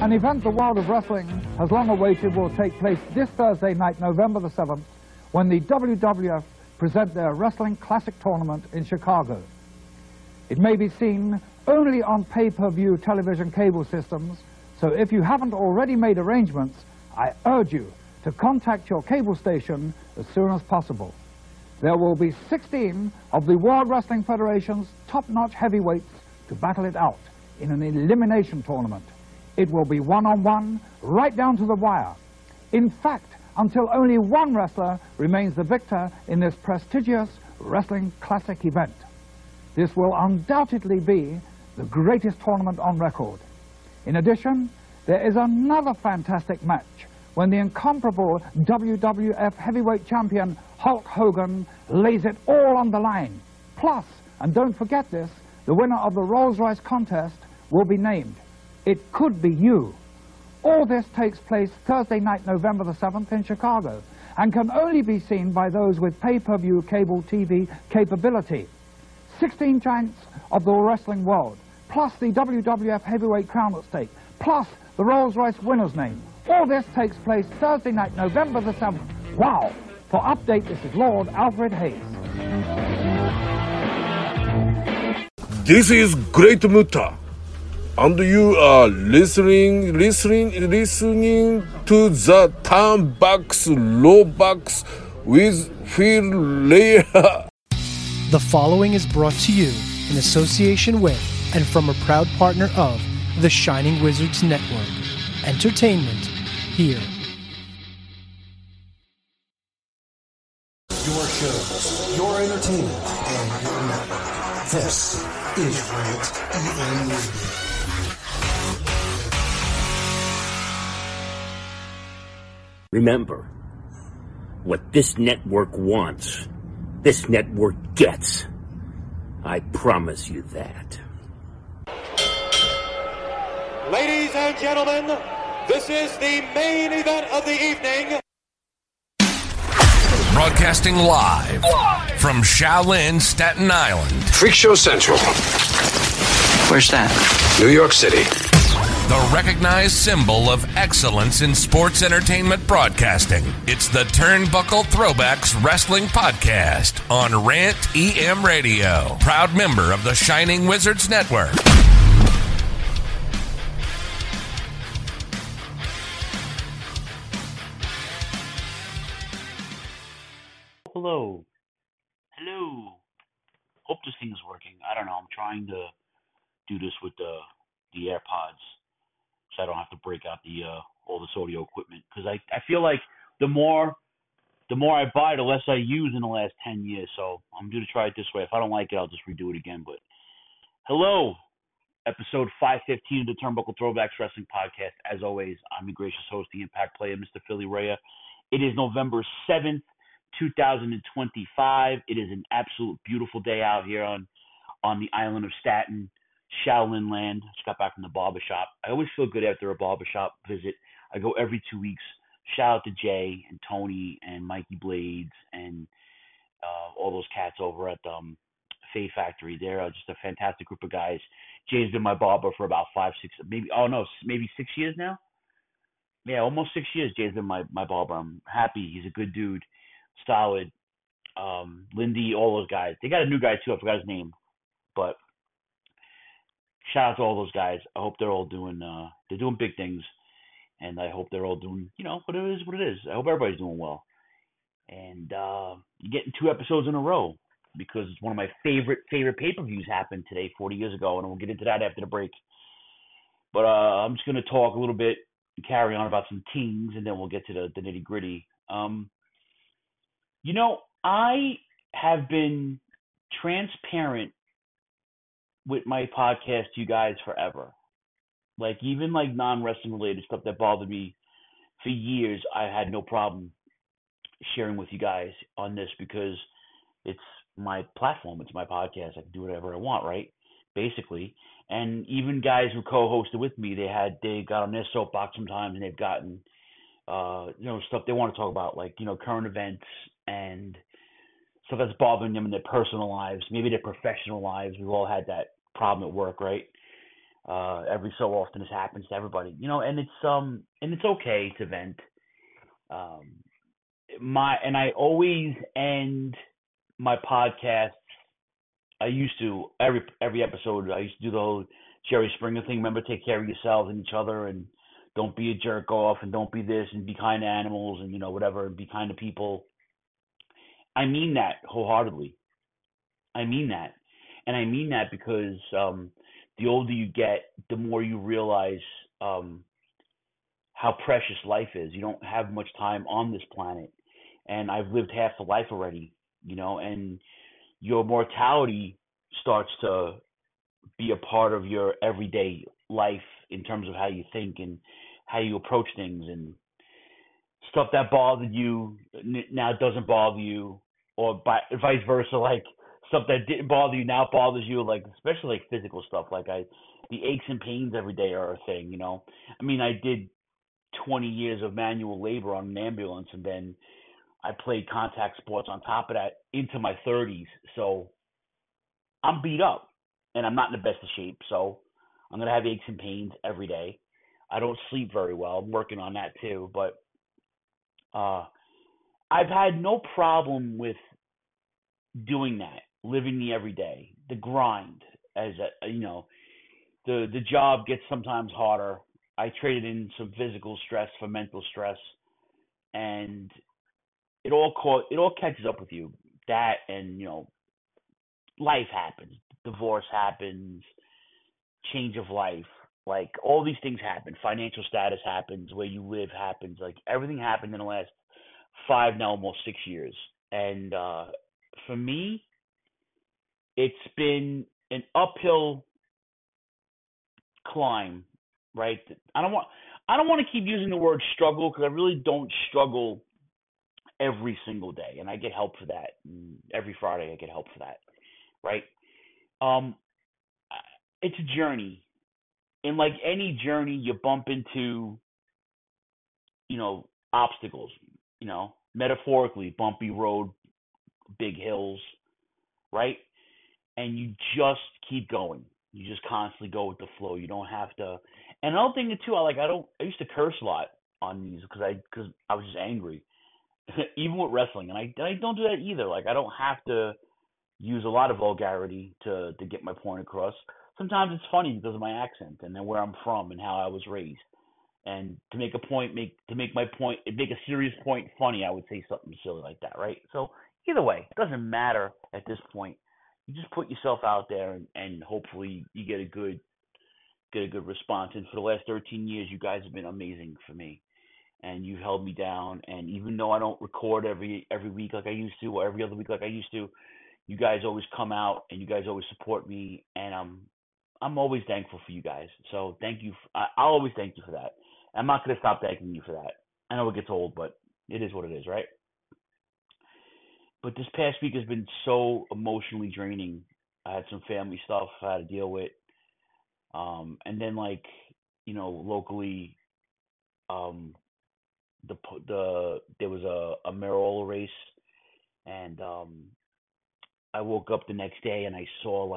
An event the world of wrestling has long awaited will take place this Thursday night, November the 7th, when the WWF present their Wrestling Classic Tournament in Chicago. It may be seen only on pay-per-view television cable systems, so if you haven't already made arrangements, I urge you to contact your cable station as soon as possible. There will be 16 of the World Wrestling Federation's top-notch heavyweights to battle it out in an elimination tournament. It will be one-on-one, right down to the wire. In fact, until only one wrestler remains the victor in this prestigious Wrestling Classic event. This will undoubtedly be the greatest tournament on record. In addition, there is another fantastic match when the incomparable WWF heavyweight champion Hulk Hogan lays it all on the line. Plus, and don't forget this, the winner of the Rolls-Royce contest will be named. It could be you. All this takes place Thursday night, November the 7th in Chicago, and can only be seen by those with pay-per-view cable TV capability. 16 giants of the wrestling world, plus the WWF heavyweight crown at stake, plus the Rolls-Royce winner's name. All this takes place Thursday night, November the 7th. Wow! For update, this is Lord Alfred Hayes. This is Great Muta, and you are listening to the Turnbuck's Lowbucks with Phil Leah. The following is brought to you in association with and from a proud partner of the Shining Wizards Network. Entertainment here. Your shows, your entertainment, and your network. This is Rant EM Radio. Remember, what this network wants, this network gets. I promise you that. Ladies and gentlemen, this is the main event of the evening. Broadcasting live from Shaolin, Staten Island. Freak Show Central. Where's that? New York City. The recognized symbol of excellence in sports entertainment broadcasting. It's the Turnbuckle Throwbacks Wrestling Podcast on Rant EM Radio. Proud member of the Shining Wizards Network. Hello. Hope this thing is working. I don't know. I'm trying to do this with the AirPods, so I don't have to break out all this audio equipment. Because I feel like the more I buy, the less I use in the last 10 years. So I'm going to try it this way. If I don't like it, I'll just redo it again. But hello, episode 515 of the Turnbuckle Throwbacks Wrestling Podcast. As always, I'm your gracious host, the Impact Player, Mr. Philly Rhea. It is November 7th. 2025. It is an absolute beautiful day out here on the island of Staten, Shaolin land. Just got back from the barbershop. I always feel good after a barbershop visit. I go every 2 weeks. Shout out to Jay and Tony and Mikey Blades and all those cats over at Faye Factory. They're just a fantastic group of guys. Jay's been my barber for about 6 years now. Yeah, almost 6 years Jay's been my barber. I'm happy. He's a good dude. Solid, Lindy, all those guys. They got a new guy too. I forgot his name, but shout out to all those guys. I hope they're all doing. They're doing big things, and I hope they're all doing. What it is. I hope everybody's doing well. And you're getting 2 episodes in a row because it's one of my favorite pay-per-views happened today, 40 years ago, and we'll get into that after the break. But I'm just gonna talk a little bit, and carry on about some teams, and then we'll get to the nitty-gritty. I have been transparent with my podcast to you guys forever. Like, even like non-wrestling related stuff that bothered me for years, I had no problem sharing with you guys on this because it's my platform. It's my podcast. I can do whatever I want, right? Basically. And even guys who co-hosted with me, they got on their soapbox sometimes and they've gotten, stuff they want to talk about, like, current events and stuff that's bothering them in their personal lives, maybe their professional lives. We've all had that problem at work, right? Every so often, this happens to everybody, and it's okay to vent. I always end my podcast. I used to every episode. I used to do the whole Jerry Springer thing. Remember, take care of yourselves and each other, and don't be a jerk off, and don't be this, and be kind to animals, and whatever, and be kind to people. I mean that wholeheartedly. I mean that, and I mean that because the older you get, the more you realize how precious life is. You don't have much time on this planet, and I've lived half the life already. And your mortality starts to be a part of your everyday life in terms of how you think and how you approach things, and stuff that bothered you now doesn't bother you, or vice versa. Like stuff that didn't bother you now bothers you, like especially like physical stuff. Like the aches and pains every day are a thing. I mean, I did 20 years of manual labor on an ambulance, and then I played contact sports on top of that into my 30s. So I'm beat up, and I'm not in the best of shape. So I'm going to have aches and pains every day. I don't sleep very well. I'm working on that too. But I've had no problem with doing that, living the everyday, the grind. As the job gets sometimes harder. I traded in some physical stress for mental stress, and it all catches up with you. That, and life happens, divorce happens, change of life, like all these things happen. Financial status happens, where you live happens. Like everything happened in the last 5, now almost 6 years, and for me, it's been an uphill climb. Right? I don't want to keep using the word struggle, because I really don't struggle every single day, and I get help for that. And every Friday I get help for that, right? It's a journey, and like any journey, you bump into, obstacles. Metaphorically, bumpy road, big hills, right? And you just keep going. You just constantly go with the flow. You don't have to. And another thing too, I used to curse a lot on these because I was just angry. Even with wrestling, and I don't do that either. Like I don't have to use a lot of vulgarity to get my point across. Sometimes it's funny because of my accent and then where I'm from and how I was raised. And to make a point, make a serious point funny, I would say something silly like that, right? So either way, it doesn't matter at this point. You just put yourself out there, and hopefully you get a good response. And for the last 13 years, you guys have been amazing for me. And you've held me down. And even though I don't record every week like I used to, or every other week like I used to, you guys always come out and you guys always support me. And I'm always thankful for you guys. So thank you. I'll always thank you for that. I'm not going to stop thanking you for that. I know it gets old, but it is what it is, right? But this past week has been so emotionally draining. I had some family stuff I had to deal with. And then locally, there was a mayoral race, and I woke up the next day and I saw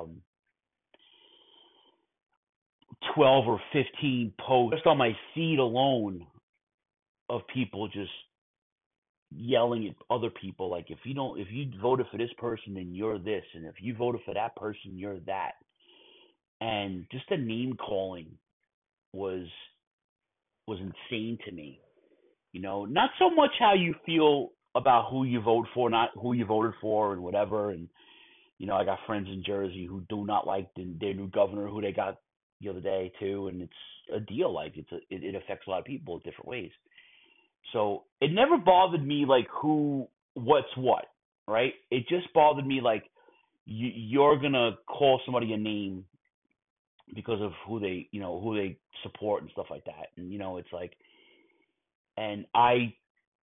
12 or 15 posts just on my feed alone of people just yelling at other people, like, if you voted for this person, then you're this, and if you voted for that person, you're that. And just the name calling was insane to me. Not so much how you feel about who you vote for, not who you voted for and whatever. And I got friends in Jersey who do not like their new governor, who they got the other day too, and it's a deal. Like it affects a lot of people in different ways. So it never bothered me like what's what, right? It just bothered me like you're gonna call somebody a name because of who they support and stuff like that. And it's like, and I,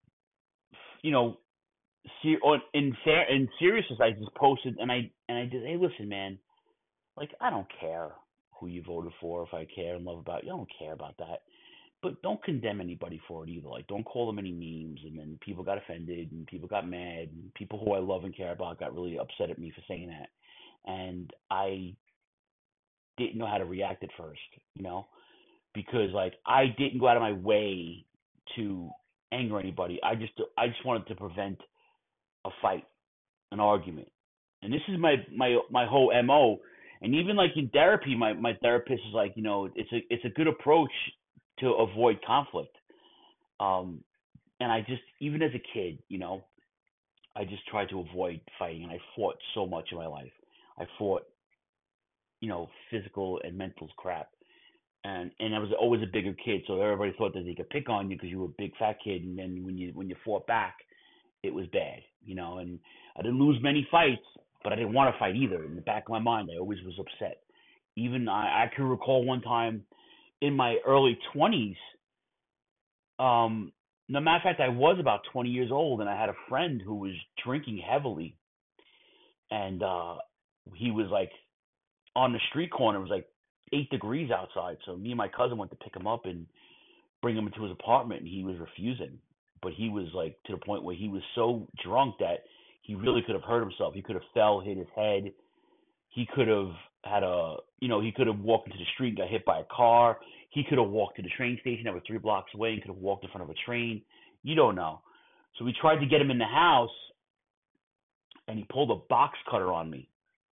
in seriousness, I just posted and I did, hey, listen, man, like I don't care who you voted for. If I care and love about you, I don't care about that. But don't condemn anybody for it either. Like, don't call them any names. And then people got offended and people got mad. And people who I love and care about got really upset at me for saying that. And I didn't know how to react at first, because like I didn't go out of my way to anger anybody. I just wanted to prevent a fight, an argument. And this is my whole MO. And even like in therapy, my therapist is like, it's a good approach to avoid conflict. And I just, even as a kid, I just tried to avoid fighting, and I fought so much in my life. I fought, physical and mental crap. And I was always a bigger kid, so everybody thought that they could pick on you because you were a big fat kid, and then when you fought back, it was bad, and I didn't lose many fights, but I didn't want to fight either. In the back of my mind, I always was upset. Even I can recall one time in my early 20s, no matter of fact, I was about 20 years old, and I had a friend who was drinking heavily, and he was like on the street corner. It was like 8 degrees outside, so me and my cousin went to pick him up and bring him into his apartment, and he was refusing. But he was like to the point where he was so drunk that he really could have hurt himself. He could have fell, hit his head. He could have had he could have walked into the street and got hit by a car. He could have walked to the train station that was 3 blocks away and could have walked in front of a train. You don't know. So we tried to get him in the house, and he pulled a box cutter on me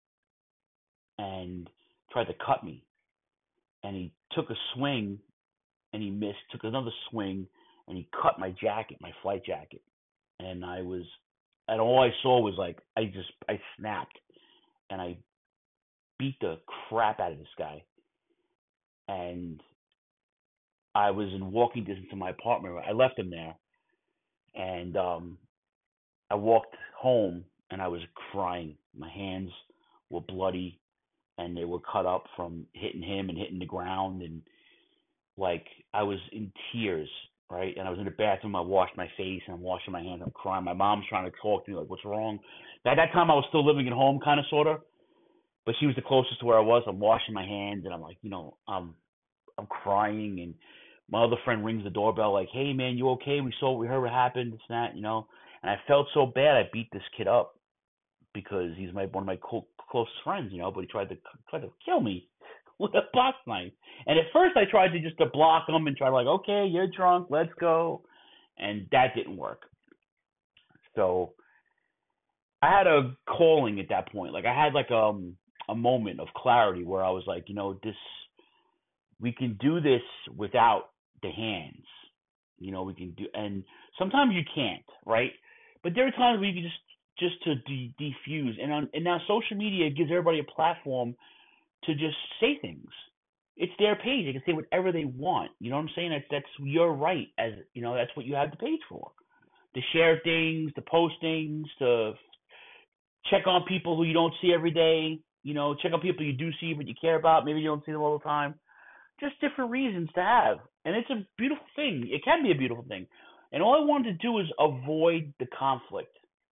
and tried to cut me. And he took a swing, and he missed, took another swing, and he cut my jacket, my flight jacket. And all I saw was like, I snapped, and I beat the crap out of this guy. And I was in walking distance to my apartment. I left him there, and I walked home, and I was crying. My hands were bloody, and they were cut up from hitting him and hitting the ground, and like I was in tears, right? And I was in the bathroom. I washed my face, and I'm washing my hands. I'm crying. My mom's trying to talk to me, like, what's wrong? At that time, I was still living at home, kind of, sort of, but she was the closest to where I was. I'm washing my hands, and I'm like, I'm crying, and my other friend rings the doorbell, like, hey, man, you okay? We heard what happened, this and that, and I felt so bad. I beat this kid up because he's one of my closest friends, but he tried to kill me with a box knife. And at first I tried to just to block him and try like, okay, you're drunk, let's go. And that didn't work. So I had a calling at that point. Like I had like a moment of clarity where I was like, we can do this without the hands. We can do, and sometimes you can't, right? But there are times where you can just to defuse. And now social media gives everybody a platform to just say things. It's their page. They can say whatever they want. You know what I'm saying? That's your right. As that's what you have the page for. To share things, to post things, to check on people who you don't see every day. Check on people you do see but you care about. Maybe you don't see them all the time. Just different reasons to have. And it's a beautiful thing. It can be a beautiful thing. And all I wanted to do is avoid the conflict.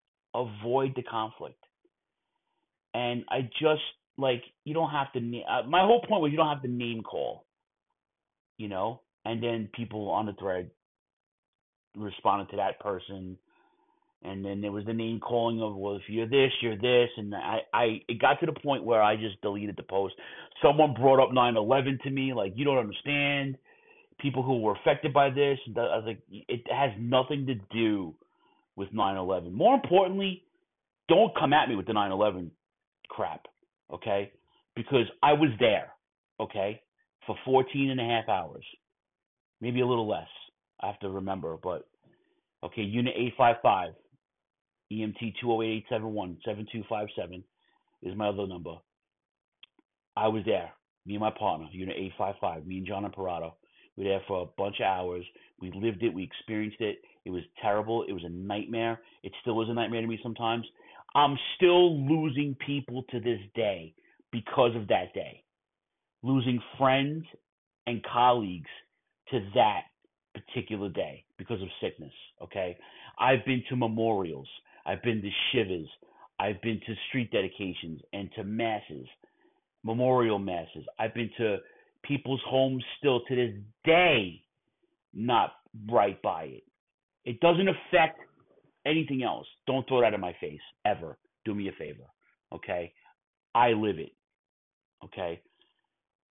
And I just, like, you don't have to, my whole point was you don't have to name call, and then people on the thread responded to that person. And then there was the name calling of, well, if you're this, and it got to the point where I just deleted the post. Someone brought up 9/11 to me, like, you don't understand people who were affected by this. I was like, it has nothing to do with 9/11. More importantly, don't come at me with the 9/11 crap, okay? Because I was there, okay, for 14 and a half hours. Maybe a little less. I have to remember, but, okay, Unit 855. EMT 208-871-7257 is my other number. I was there. Me and my partner, Unit 855, me and John Imperato. We were there for a bunch of hours. We lived it. We experienced it. It was terrible. It was a nightmare. It still is a nightmare to me sometimes. I'm still losing people to this day because of that day. Losing friends and colleagues to that particular day because of sickness, okay? I've been to memorials. I've been to shivas. I've been to street dedications and to masses, memorial masses. I've been to people's homes still to this day, not right by it. It doesn't affect anything else. Don't throw that in my face, ever. Do me a favor, okay? I live it, okay?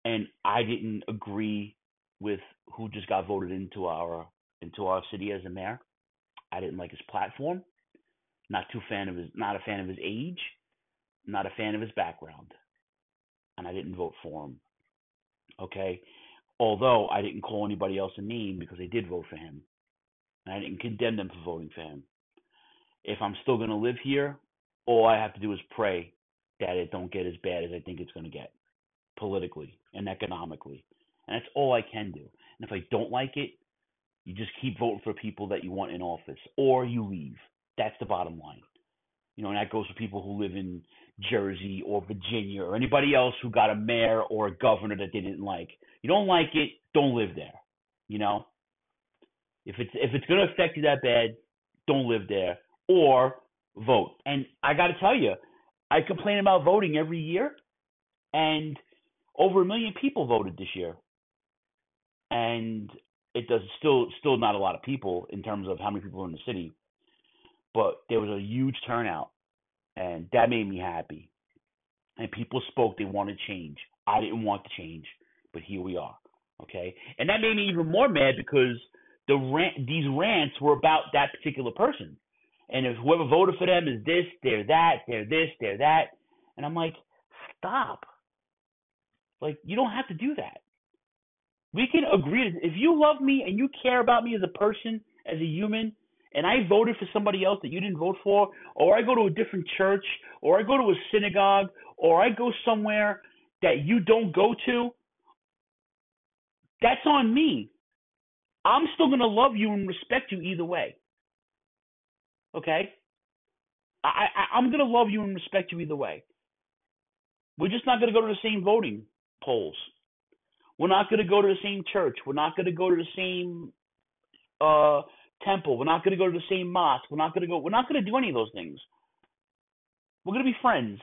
and I didn't agree with who just got voted into our city as a mayor. I didn't like his platform. Not a fan of his age. Not a fan of his background, and I didn't vote for him. Okay, although I didn't call anybody else a name because they did vote for him, and I didn't condemn them for voting for him. If I'm still going to live here, all I have to do is pray that it don't get as bad as I think it's going to get, politically and economically, and that's all I can do. And if I don't like it, you just keep voting for people that you want in office, or you leave. That's the bottom line. You know, and that goes for people who live in Jersey or Virginia or anybody else who got a mayor or a governor that they didn't like. You don't like it, don't live there. You know, if it's going to affect you that bad, don't live there or vote. And I got to tell you, I complain about voting every year, and over 1 million people voted this year, and it does still not a lot of people in terms of how many people are in the city, but there was a huge turnout, and that made me happy. And people spoke; they wanted change. I didn't want to change, but here we are. Okay, and that made me even more mad because these rants were about that particular person, and if whoever voted for them is this, they're that, they're this, they're that, and I'm like, stop! Like, you don't have to do that. We can agree. If you love me and you care about me as a person, as a human, and I voted for somebody else that you didn't vote for, or I go to a different church, or I go to a synagogue, or I go somewhere that you don't go to, that's on me. I'm still going to love you and respect you either way. Okay? I'm going to love you and respect you either way. We're just not going to go to the same voting polls. We're not going to go to the same church. We're not going to go to the same temple. We're not going to go to the same mosque. We're not going to do any of those things. We're going to be friends.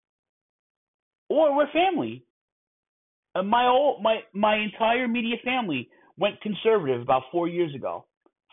Or we're family. And my entire immediate family went conservative about 5 years ago.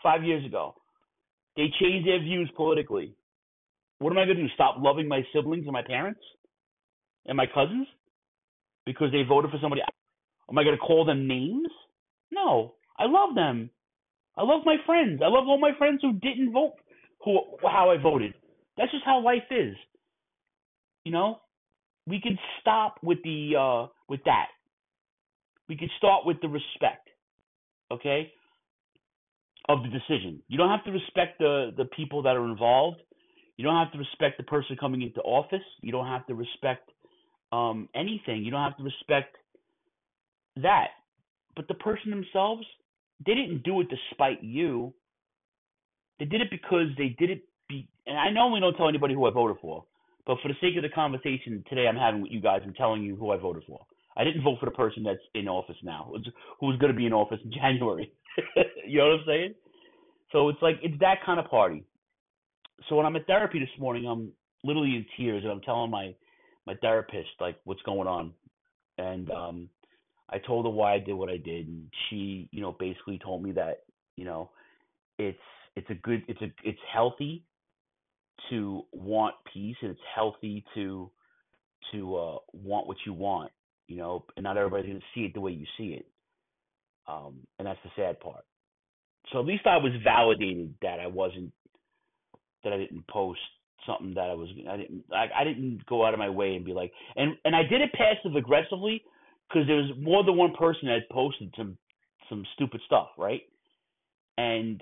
They changed their views politically. What am I going to do? Stop loving my siblings and my parents and my cousins because they voted for somebody? Am I going to call them names? No. I love them. I love my friends. I love all my friends who didn't vote how I voted. That's just how life is. You know? We can stop with that. We can start with the respect, okay, of the decision. You don't have to respect the people that are involved. You don't have to respect the person coming into office. You don't have to respect anything. You don't have to respect that. But the person themselves, they didn't do it to spite you. They did it because they did it. And I normally don't tell anybody who I voted for, but for the sake of the conversation today I'm having with you guys, I'm telling you who I voted for. I didn't vote for the person that's in office now, who's going to be in office in January. You know what I'm saying? So it's like, it's that kind of party. So when I'm at therapy this morning, I'm literally in tears, and I'm telling my therapist, like, what's going on. And I told her why I did what I did, and she, you know, basically told me that, you know, it's healthy to want peace, and it's healthy to want what you want, you know, and not everybody's going to see it the way you see it. And that's the sad part. So at least I was validated that I didn't post something that I didn't go out of my way and be like, and I did it passive aggressively because there was more than one person that had posted some stupid stuff, right? And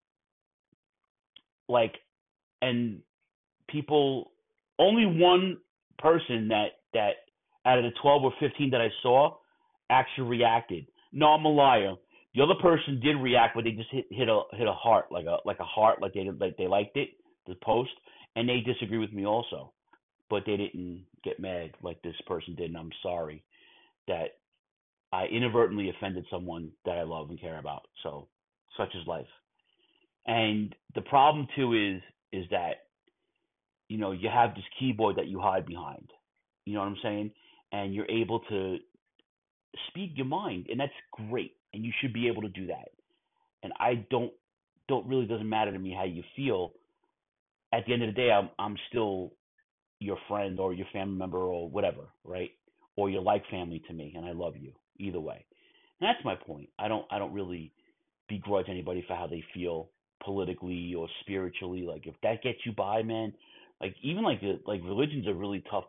like, and people, only one person that out of the 12 or 15 that I saw actually reacted. No, I'm a liar. The other person did react, but they just hit a heart, like a heart, like they liked it, the post, and they disagree with me also, but they didn't get mad like this person did. And I'm sorry that I inadvertently offended someone that I love and care about. So such is life. And the problem too is that, you know, you have this keyboard that you hide behind. You know what I'm saying? And you're able to speak your mind, and that's great. And you should be able to do that. And I don't really, doesn't matter to me how you feel. At the end of the day, I'm still your friend or your family member or whatever, right? or you're like family to me, and I love you either way. And that's my point. I don't really begrudge anybody for how they feel politically or spiritually. Like if that gets you by, man. Like even like religion's a really tough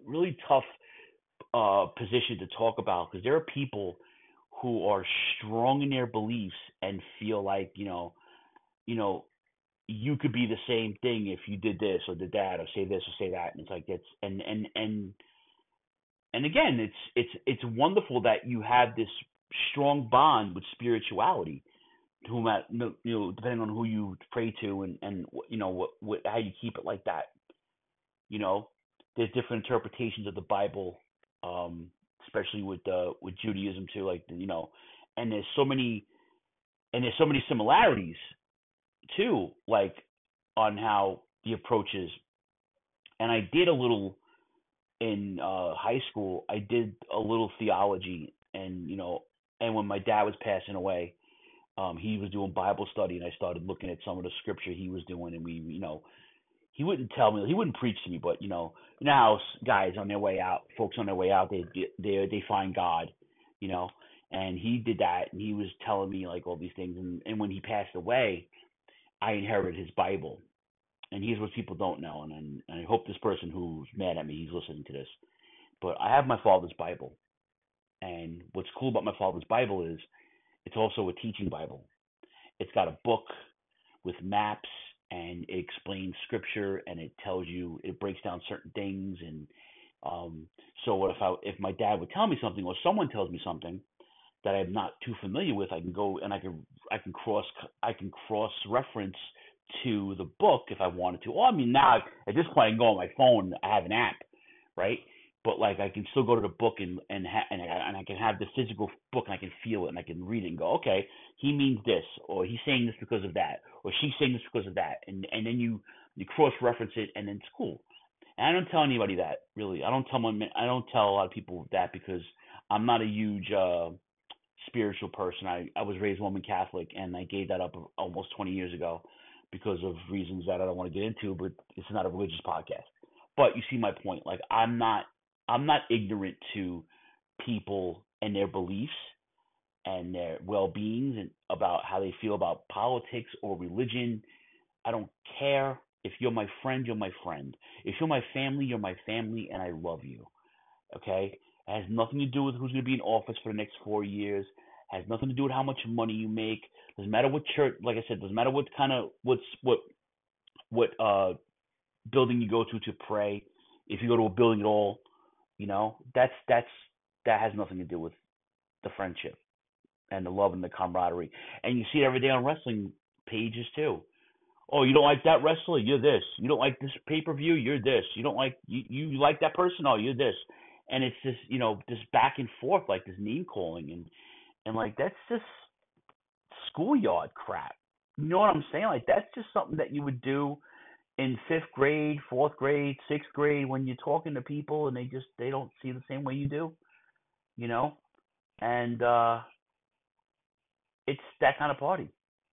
position to talk about, because there are people who are strong in their beliefs and feel like you could be the same thing if you did this or did that or say this or say that, and it's like that's and again, it's wonderful that you have this strong bond with spirituality, depending on who you pray to and what how you keep it like that. There's different interpretations of the Bible, especially with Judaism too. And there's so many similarities too, like on how the approach is. And I did a little in high school. I did a little theology, and when my dad was passing away, he was doing Bible study, and I started looking at some of the scripture he was doing, and he wouldn't tell me, he wouldn't preach to me, but how guys on their way out, folks on their way out, they find God, and he did that, and he was telling me like all these things, and when he passed away, I inherited his Bible. And here's what people don't know, and I hope this person who's mad at me, he's listening to this, but I have my father's Bible. And what's cool about my father's Bible is it's also a teaching Bible. It's got a book with maps, and it explains scripture, and it tells you, it breaks down certain things. And so what if my dad would tell me something, or someone tells me something that I'm not too familiar with, I can go and I can cross reference to the book if I wanted to. Or now at this point I can go on my phone. I have an app, right? But like I can still go to the book and I can have the physical book, and I can feel it, and I can read it and go, okay, he means this, or he's saying this because of that, or she's saying this because of that, and then you cross reference it, and then it's cool. And I don't tell anybody that, really. I don't tell a lot of people that, because I'm not a huge spiritual person. I was raised Roman Catholic, and I gave that up almost 20 years ago because of reasons that I don't want to get into, but it's not a religious podcast. But you see my point. Like I'm not ignorant to people and their beliefs and their well-beings and about how they feel about politics or religion. I don't care. If you're my friend, you're my friend. If you're my family, you're my family, and I love you. Okay? It has nothing to do with who's going to be in office for the next 4 years. It has nothing to do with how much money you make. Doesn't matter what church, like I said, doesn't matter what kind of what building you go to pray. If you go to a building at all, that has nothing to do with the friendship and the love and the camaraderie. And you see it every day on wrestling pages too. Oh, you don't like that wrestler? You're this. You don't like this pay-per-view? You're this. You don't like you like that person? Oh, you're this. And it's just this back and forth, like this name calling, and like that's just schoolyard crap. You know what I'm saying? Like that's just something that you would do in 5th grade, 4th grade, 6th grade, when you're talking to people and they don't see the same way you do, and it's that kind of party.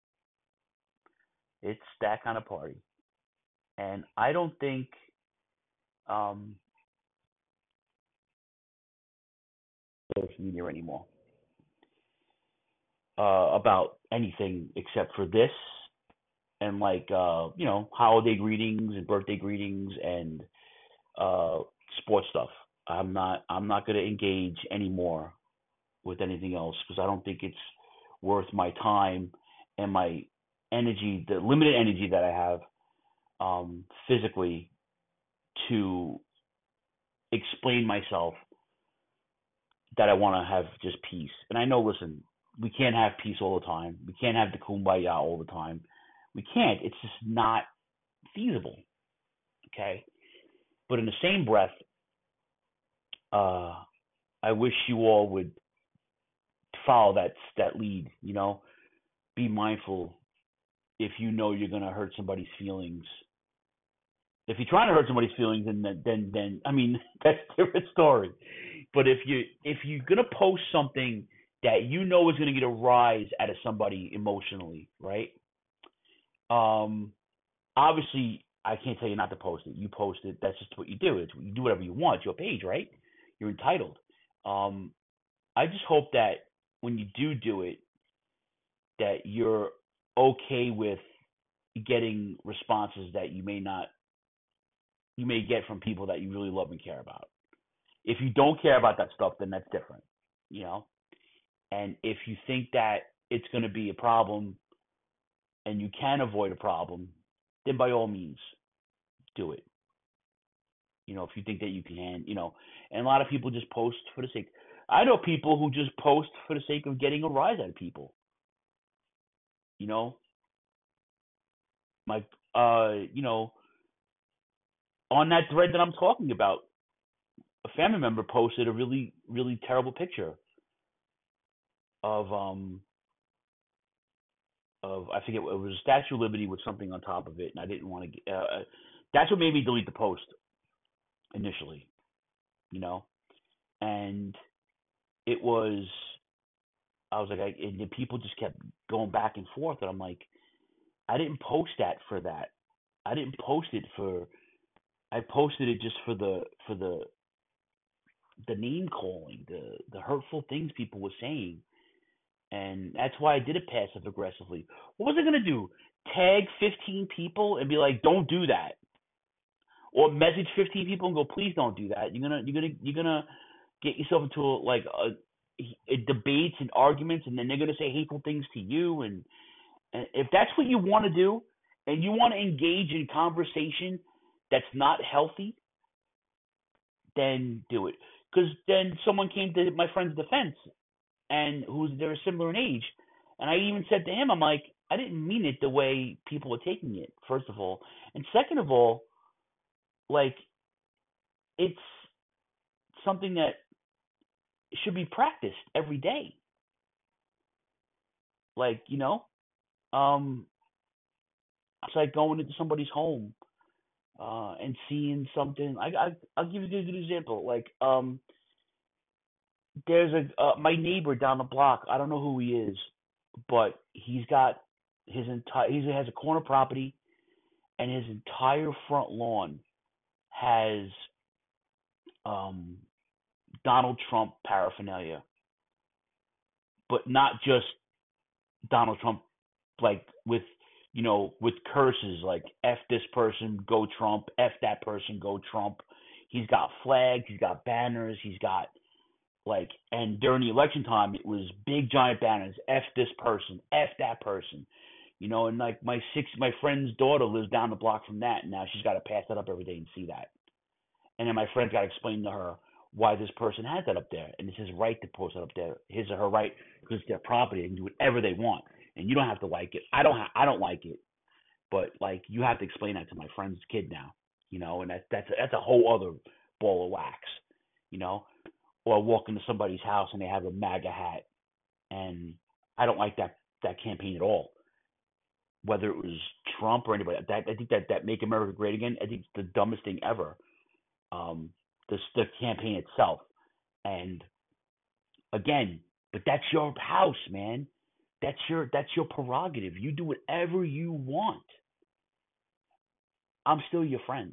It's that kind of party. And I don't think social media anymore about anything except for this and holiday greetings and birthday greetings and sports stuff. I'm not going to engage anymore with anything else, because I don't think it's worth my time and my energy, the limited energy that I have physically, to explain myself that I want to have just peace. And I know, listen, we can't have peace all the time. We can't have the kumbaya all the time. We can't. It's just not feasible. Okay? But in the same breath, I wish you all would follow that lead, Be mindful if you know you're going to hurt somebody's feelings. If you're trying to hurt somebody's feelings, then I mean, that's a different story. But if you're going to post something that you know is going to get a rise out of somebody emotionally, right? Obviously, I can't tell you not to post it. You post it. That's just what you do. You do whatever you want. It's your page, right? you're entitled. I just hope that when you do it, that you're okay with getting responses that you may get from people that you really love and care about. If you don't care about that stuff, then that's different, you know? And if you think that it's going to be a problem and you can avoid a problem, then by all means, do it. You know, if you think that you can, you know, and a lot of people just post for the sake. I know people who just post for the sake of getting a rise out of people. You know, you know, on that thread that I'm talking about, a family member posted a really, really terrible picture of I forget what it was, a Statue of Liberty with something on top of it, and I didn't want to. That's what made me delete the post initially, you know, and it was. I was like, and the people just kept going back and forth, and I'm like, I didn't post that for that. I didn't post it for. I posted it just for the name calling, the hurtful things people were saying. And that's why I did it passive aggressively. What was I gonna do? Tag 15 people and be like, "Don't do that," or message 15 people and go, "Please don't do that." You're gonna get yourself into a debates and arguments, and then they're gonna say hateful things to you. And if that's what you want to do, and you want to engage in conversation that's not healthy, then do it. Because then someone came to my friend's defense, and they're similar in age, and I even said to him, I'm like, I didn't mean it the way people were taking it, first of all, and second of all, like, it's something that should be practiced every day. Like, you know, it's like going into somebody's home and seeing something. I'll give you a good example. Like, there's my neighbor down the block. I don't know who he is, but he's got he has a corner property, and his entire front lawn has Donald Trump paraphernalia, but not just Donald Trump, like with curses like F this person, go Trump, F that person, go Trump. He's got flags, he's got banners, he's got like, and during the election time, it was big giant banners, F this person, F that person, you know, and like my friend's daughter lives down the block from that, and now she's got to pass that up every day and see that. And then my friend's got to explain to her why this person has that up there, and it's his right to post it up there, his or her right, because it's their property, they can do whatever they want, and you don't have to like it. I don't like it, but like you have to explain that to my friend's kid now, you know, and that's a whole other ball of wax, you know. Or walk into somebody's house and they have a MAGA hat, and I don't like that campaign at all. Whether it was Trump or anybody, I think that Make America Great Again, I think it's the dumbest thing ever. The campaign itself, and again, but that's your house, man. That's your prerogative. You do whatever you want. I'm still your friend.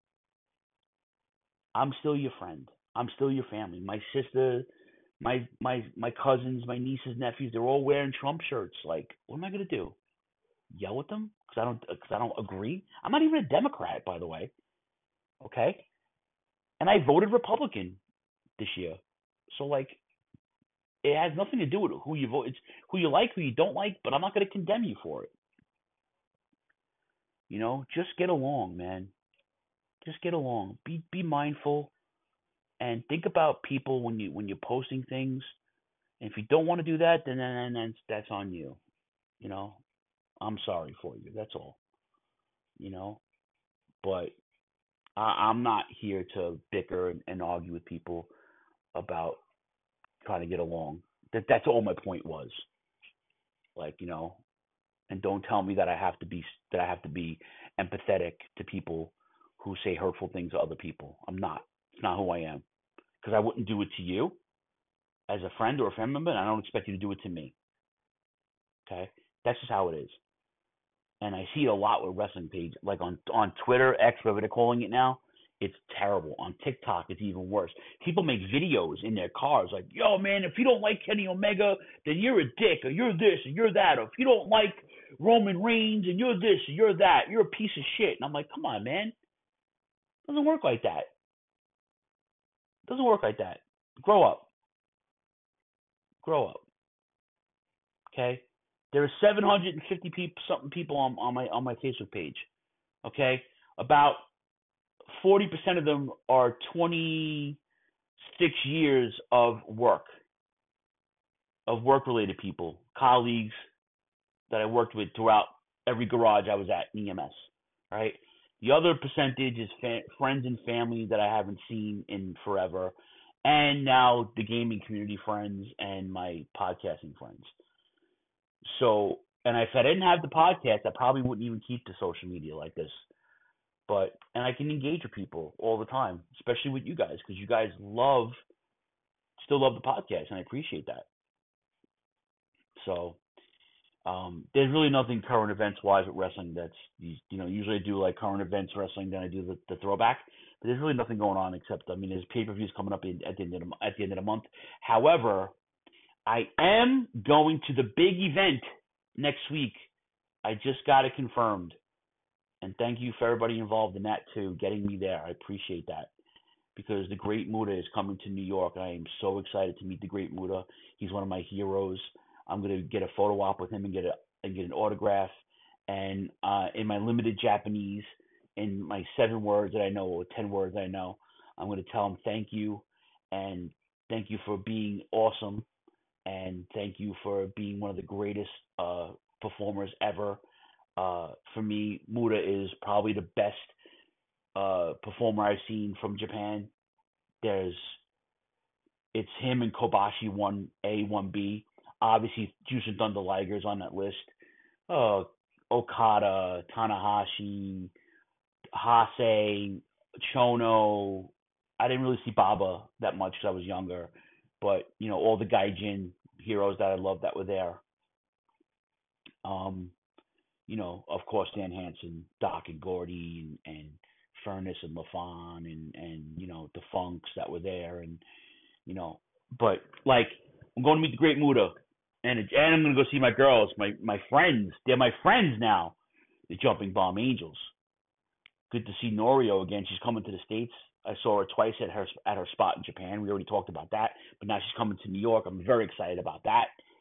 I'm still your friend. I'm still your family. My sister, my cousins, my nieces, nephews, they're all wearing Trump shirts. Like, what am I gonna do? Yell at them because I don't agree? I'm not even a Democrat, by the way. Okay, and I voted Republican this year, so like, it has nothing to do with who you vote. It's who you like, who you don't like. But I'm not gonna condemn you for it. You know, just get along, man. Just get along. Be mindful. And think about people when you're posting things. And if you don't want to do that, then that's on you. You know, I'm sorry for you. That's all. You know, but I'm not here to bicker and argue with people about trying to get along. That's all my point was. Like, you know, and don't tell me that I have to be empathetic to people who say hurtful things to other people. I'm not. It's not who I am. Because I wouldn't do it to you as a friend or a family member, and I don't expect you to do it to me. Okay? That's just how it is. And I see it a lot with wrestling pages, like on Twitter, X, whatever they're calling it now. It's terrible. On TikTok, it's even worse. People make videos in their cars like, yo, man, if you don't like Kenny Omega, then you're a dick, or you're this, or you're that. Or if you don't like Roman Reigns, and you're this, or you're that, you're a piece of shit. And I'm like, come on, man. It doesn't work like that. It doesn't work like that. Grow up. Grow up. Okay? There are 750 something people on my Facebook page. Okay? About 40% of them are 26 years of work-related people, colleagues that I worked with throughout every garage I was at in EMS, right? The other percentage is friends and family that I haven't seen in forever, and now the gaming community friends and my podcasting friends. So, and if I didn't have the podcast, I probably wouldn't even keep the social media like this. And I can engage with people all the time, especially with you guys, because you guys still love the podcast, and I appreciate that. So, there's really nothing current events wise with wrestling that's, usually I do like current events wrestling, then I do the throwback, but there's really nothing going on except, there's pay-per-views coming up at the end of the month. However, I am going to the big event next week. I just got it confirmed. And thank you for everybody involved in that too, getting me there. I appreciate that. Because the Great Muta is coming to New York. I am so excited to meet the Great Muta. He's one of my heroes. I'm going to get a photo op with him and get an autograph. And in my limited Japanese, in my 7 words that I know, or 10 words that I know, I'm going to tell him thank you. And thank you for being awesome. And thank you for being one of the greatest performers ever. For me, Muta is probably the best performer I've seen from Japan. It's him and Kobashi 1A, 1B. Obviously, Jushin Thunder Liger is on that list. Okada, Tanahashi, Hase, Chono. I didn't really see Baba that much because I was younger. But, all the Gaijin heroes that I loved that were there. Of course, Dan Hansen, Doc and Gordy, and Furnace and LaFon, and the Funks that were there. And, but, I'm going to meet the Great Muta. And I'm going to go see my girls, my friends. They're my friends now, the Jumping Bomb Angels. Good to see Norio again. She's coming to the States. I saw her twice at her spot in Japan. We already talked about that. But now she's coming to New York. I'm very excited about that.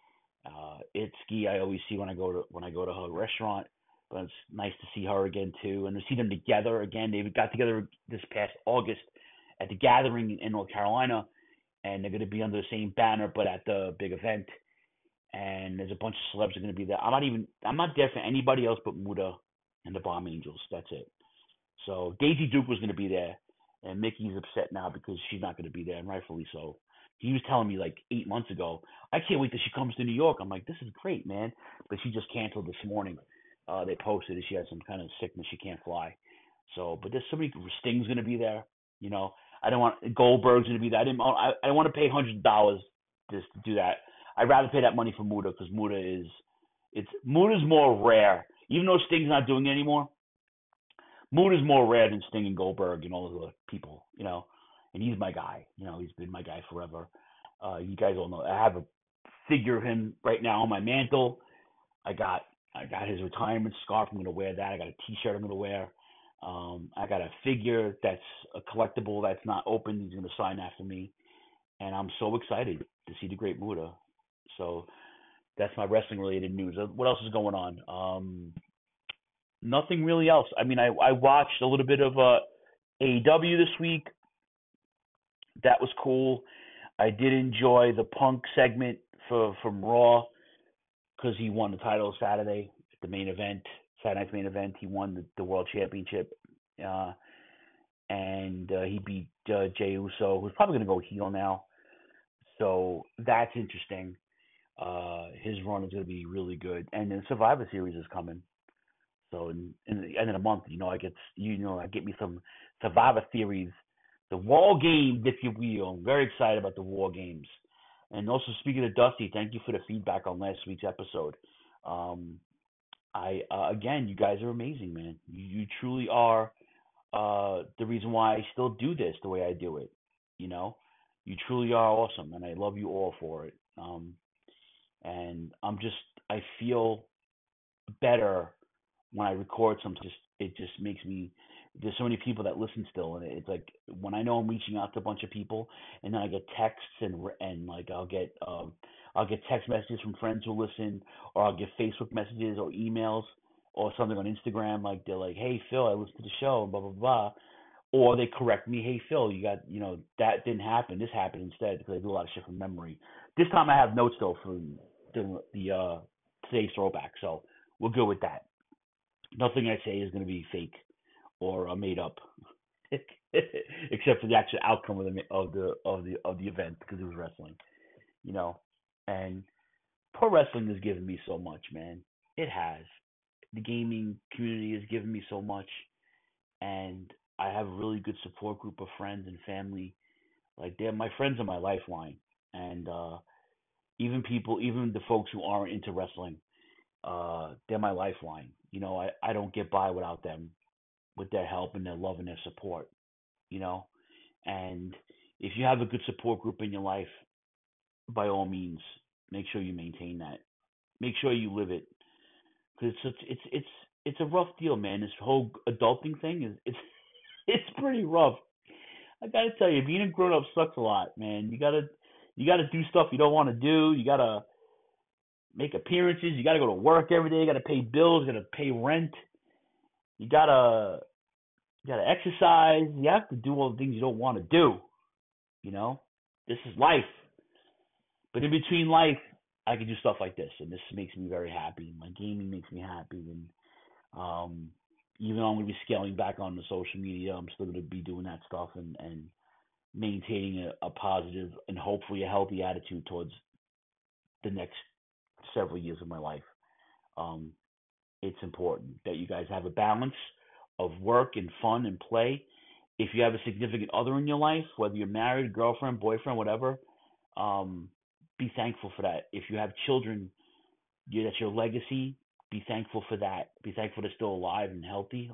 Itsuki, I always see when I go to her restaurant. But it's nice to see her again too, and to see them together again. They got together this past August at the Gathering in North Carolina, and they're going to be under the same banner, but at the big event. And there's a bunch of celebs that are going to be there. I'm not there for anybody else but Muta and the Bomb Angels. That's it. So Daisy Duke was going to be there, and Mickey's upset now because she's not going to be there, and rightfully so. He was telling me 8 months ago, I can't wait till she comes to New York. I'm like, this is great, man. But she just canceled this morning. They posted that she has some kind of sickness. She can't fly. So, but there's somebody, Sting's going to be there. I don't want, Goldberg's going to be there. I don't want to pay $100 just to do that. I'd rather pay that money for Muta because Muta's more rare. Even though Sting's not doing it anymore, Muta's more rare than Sting and Goldberg and all those other people, and he's my guy. He's been my guy forever. You guys all know. I have a figure of him right now on my mantle. I got his retirement scarf. I'm going to wear that. I got a T-shirt I'm going to wear. I got a figure that's a collectible that's not open. He's going to sign after me. And I'm so excited to see the Great Muta. So that's my wrestling-related news. What else is going on? Nothing really else. I mean, I watched a little bit of AEW this week. That was cool. I did enjoy the Punk segment from Raw because he won the title Saturday at the main event, Saturday night's main event. He won the World Championship. And he beat Jey Uso, who's probably going to go heel now. So that's interesting. His run is going to be really good. And then Survivor Series is coming. So in the end of the month, I get me some Survivor Series, the War Games, if you will. I'm very excited about the War Games. And also, speaking of Dusty, thank you for the feedback on last week's episode. Again, you guys are amazing, man. You truly are the reason why I still do this the way I do it. You know, you truly are awesome, and I love you all for it. And I feel better when I record some. It just makes me. There's so many people that listen still, and it's like when I know I'm reaching out to a bunch of people, and then I get texts and like I'll get text messages from friends who listen, or I'll get Facebook messages or emails or something on Instagram. Like they're like, "Hey Phil, I listened to the show," blah blah blah, or they correct me, "Hey Phil, that didn't happen. This happened instead," because I do a lot of shit from memory. This time I have notes though from the today's throwback, so we're good with that. Nothing I say is going to be fake or made up, except for the actual outcome of the event, because it was wrestling, you know. And pro wrestling has given me so much, man. It has. The gaming community has given me so much, and I have a really good support group of friends and family. Like my friends are my lifeline, and even the folks who aren't into wrestling, they're my lifeline. You know, I don't get by without them, with their help and their love and their support, you know. And if you have a good support group in your life, by all means, make sure you maintain that. Make sure you live it, because it's a rough deal, man. This whole adulting thing it's pretty rough. I gotta tell you, being a grown up sucks a lot, man. You gotta do stuff you don't want to do. You gotta make appearances. You gotta go to work every day. You gotta pay bills. You gotta pay rent. You gotta exercise. You have to do all the things you don't want to do. You know, this is life. But in between life, I can do stuff like this, and this makes me very happy. My gaming makes me happy, and even though I'm going to be scaling back on the social media, I'm still going to be doing that stuff and maintaining a positive and hopefully a healthy attitude towards the next several years of my life. It's important that you guys have a balance of work and fun and play. If you have a significant other in your life, whether you're married, girlfriend, boyfriend, whatever, be thankful for that. If you have children, that's your legacy. Be thankful for that. Be thankful they're still alive and healthy.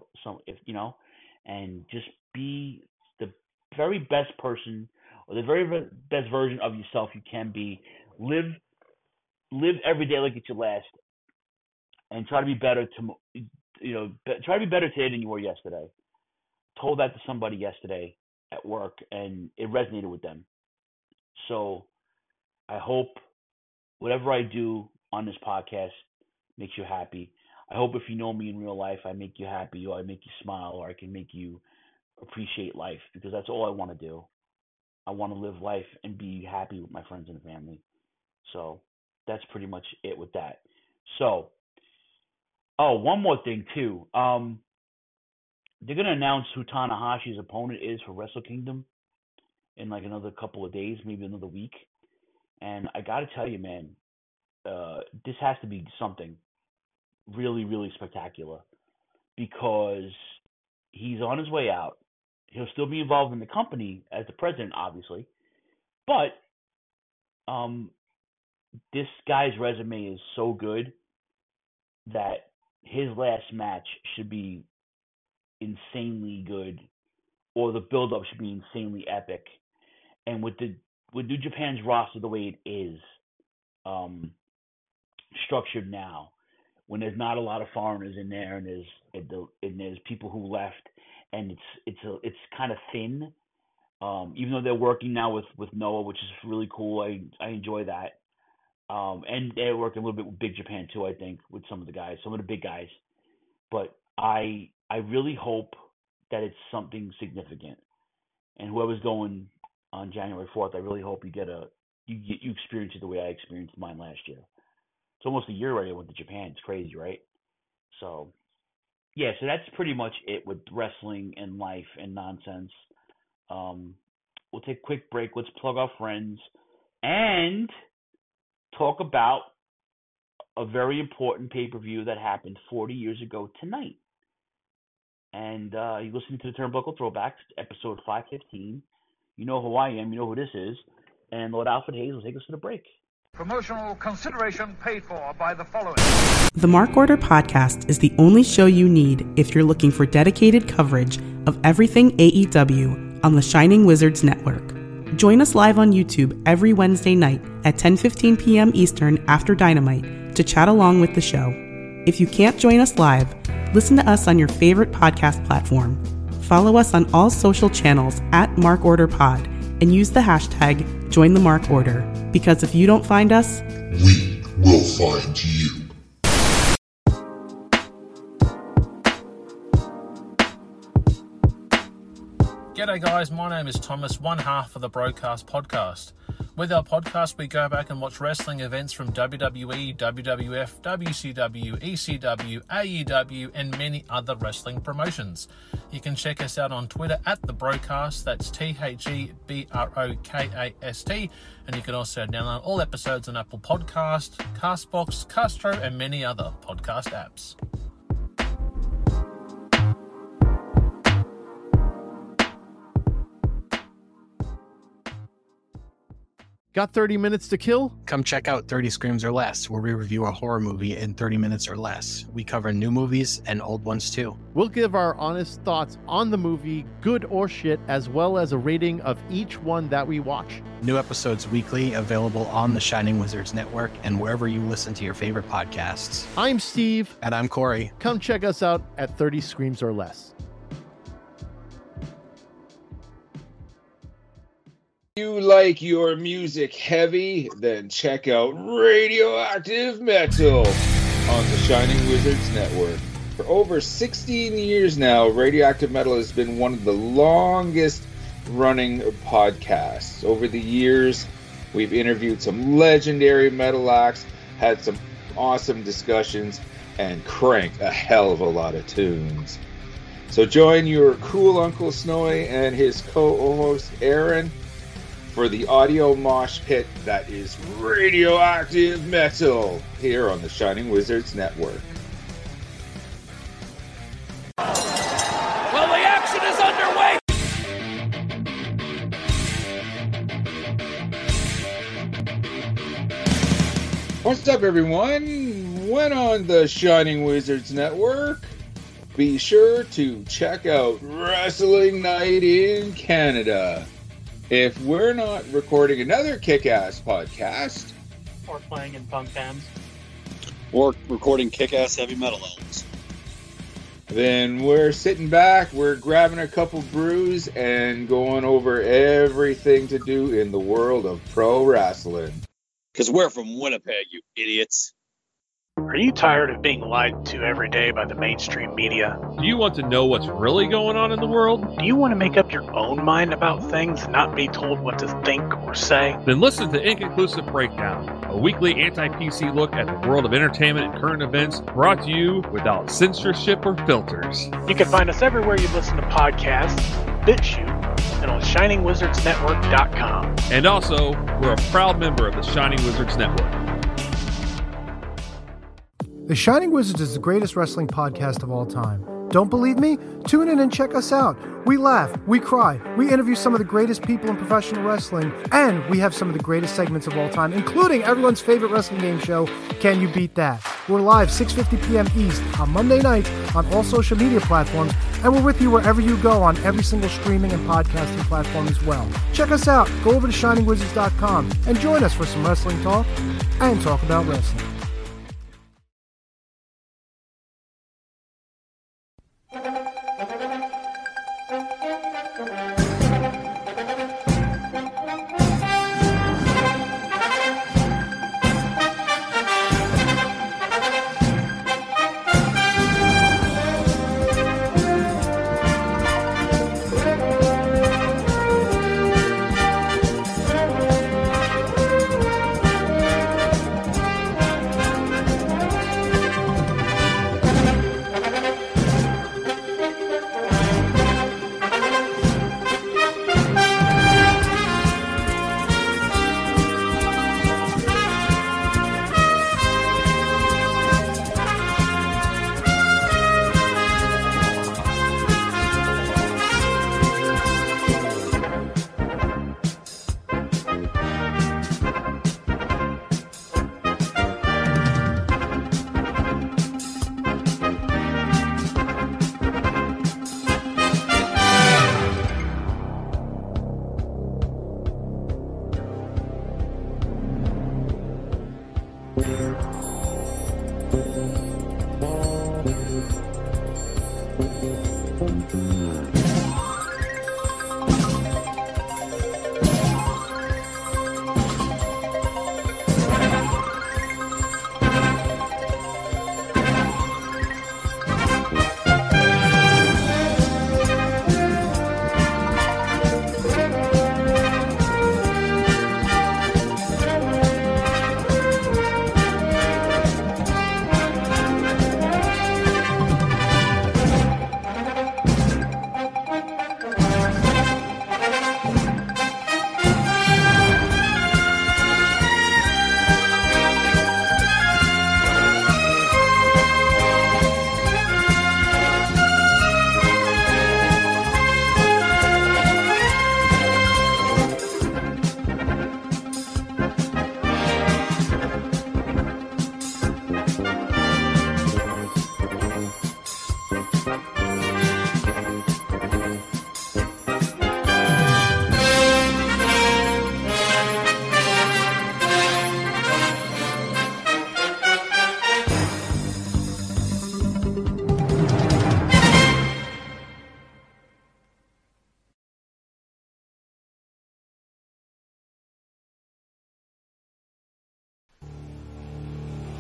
And just be the very best person or the very best version of yourself you can be. Live every day like it's your last, and try to be better try to be better today than you were yesterday. Told that to somebody yesterday at work, and it resonated with them. So I hope whatever I do on this podcast makes you happy. I hope if you know me in real life, I make you happy, or I make you smile, or I can make you appreciate life, because that's all I want to do. I want to live life and be happy with my friends and family. So that's pretty much it with that. So, one more thing too. They're going to announce who Tanahashi's opponent is for Wrestle Kingdom in like another couple of days, maybe another week. And I got to tell you, man, this has to be something really, really spectacular, because he's on his way out. He'll still be involved in the company as the president, obviously. But this guy's resume is so good that his last match should be insanely good, or the build-up should be insanely epic. And with New Japan's roster the way it is structured now, when there's not a lot of foreigners in there, and there's people who left, and it's kind of thin. Even though they're working now with Noah, which is really cool. I enjoy that. And they're working a little bit with Big Japan too, I think, with some of the big guys. But I really hope that it's something significant. And whoever's going on January 4th, I really hope you experience it the way I experienced mine last year. It's almost a year already I went to Japan. It's crazy, right? So, yeah, so that's pretty much it with wrestling and life and nonsense. We'll take a quick break. Let's plug our friends and talk about a very important pay-per-view that happened 40 years ago tonight. And you're listening to the Turnbuckle Throwbacks, episode 515. You know who I am. You know who this is. And Lord Alfred Hayes will take us to the break. Promotional consideration paid for by the following. The Mark Order Podcast is the only show you need if you're looking for dedicated coverage of everything AEW on the Shining Wizards Network. Join us live on YouTube every Wednesday night at 10:15 p.m. Eastern after Dynamite to chat along with the show. If you can't join us live, listen to us on your favorite podcast platform. Follow us on all social channels at Mark Order Pod and use the hashtag #JoinTheMarkOrder. Because if you don't find us, we will find you. G'day guys, my name is Thomas, one half of the Broadcast Podcast. With our podcast, we go back and watch wrestling events from WWE, WWF, WCW, ECW, AEW, and many other wrestling promotions. You can check us out on Twitter at The Broadcast, that's TheBrokast, and you can also download all episodes on Apple Podcast, Castbox, Castro, and many other podcast apps. Got 30 minutes to kill? Come check out 30 Screams or Less, where we review a horror movie in 30 minutes or less. We cover new movies and old ones too. We'll give our honest thoughts on the movie, good or shit, as well as a rating of each one that we watch. New episodes weekly, available on the Shining Wizards Network and wherever you listen to your favorite podcasts. I'm Steve. And I'm Corey. Come check us out at 30 Screams or Less. You like your music heavy? Then check out Radioactive Metal on the Shining Wizards Network. For over 16 years now, Radioactive Metal has been one of the longest running podcasts. Over the years, we've interviewed some legendary metal acts, had some awesome discussions, and cranked a hell of a lot of tunes. So join your cool Uncle Snowy and his co-host Aaron for the audio mosh pit that is Radioactive Metal here on the Shining Wizards Network. Well, the action is underway! What's up, everyone? When on the Shining Wizards Network, be sure to check out Wrestling Night in Canada. If we're not recording another kick-ass podcast, or playing in punk bands, or recording kick-ass heavy metal albums, then we're sitting back, we're grabbing a couple brews, and going over everything to do in the world of pro wrestling. Because we're from Winnipeg, you idiots. Are you tired of being lied to every day by the mainstream media? Do you want to know what's really going on in the world? Do you want to make up your own mind about things and not be told what to think or say? Then listen to Inconclusive Breakdown, a weekly anti-PC look at the world of entertainment and current events, brought to you without censorship or filters. You can find us everywhere you listen to podcasts, BitChute, and on ShiningWizardsNetwork.com. And also, we're a proud member of the Shining Wizards Network. The Shining Wizards is the greatest wrestling podcast of all time. Don't believe me? Tune in and check us out. We laugh, we cry, we interview some of the greatest people in professional wrestling, and we have some of the greatest segments of all time, including everyone's favorite wrestling game show, Can You Beat That? We're live 6:50 p.m. East on Monday nights on all social media platforms, and we're with you wherever you go on every single streaming and podcasting platform as well. Check us out. Go over to ShiningWizards.com and join us for some wrestling talk and talk about wrestling.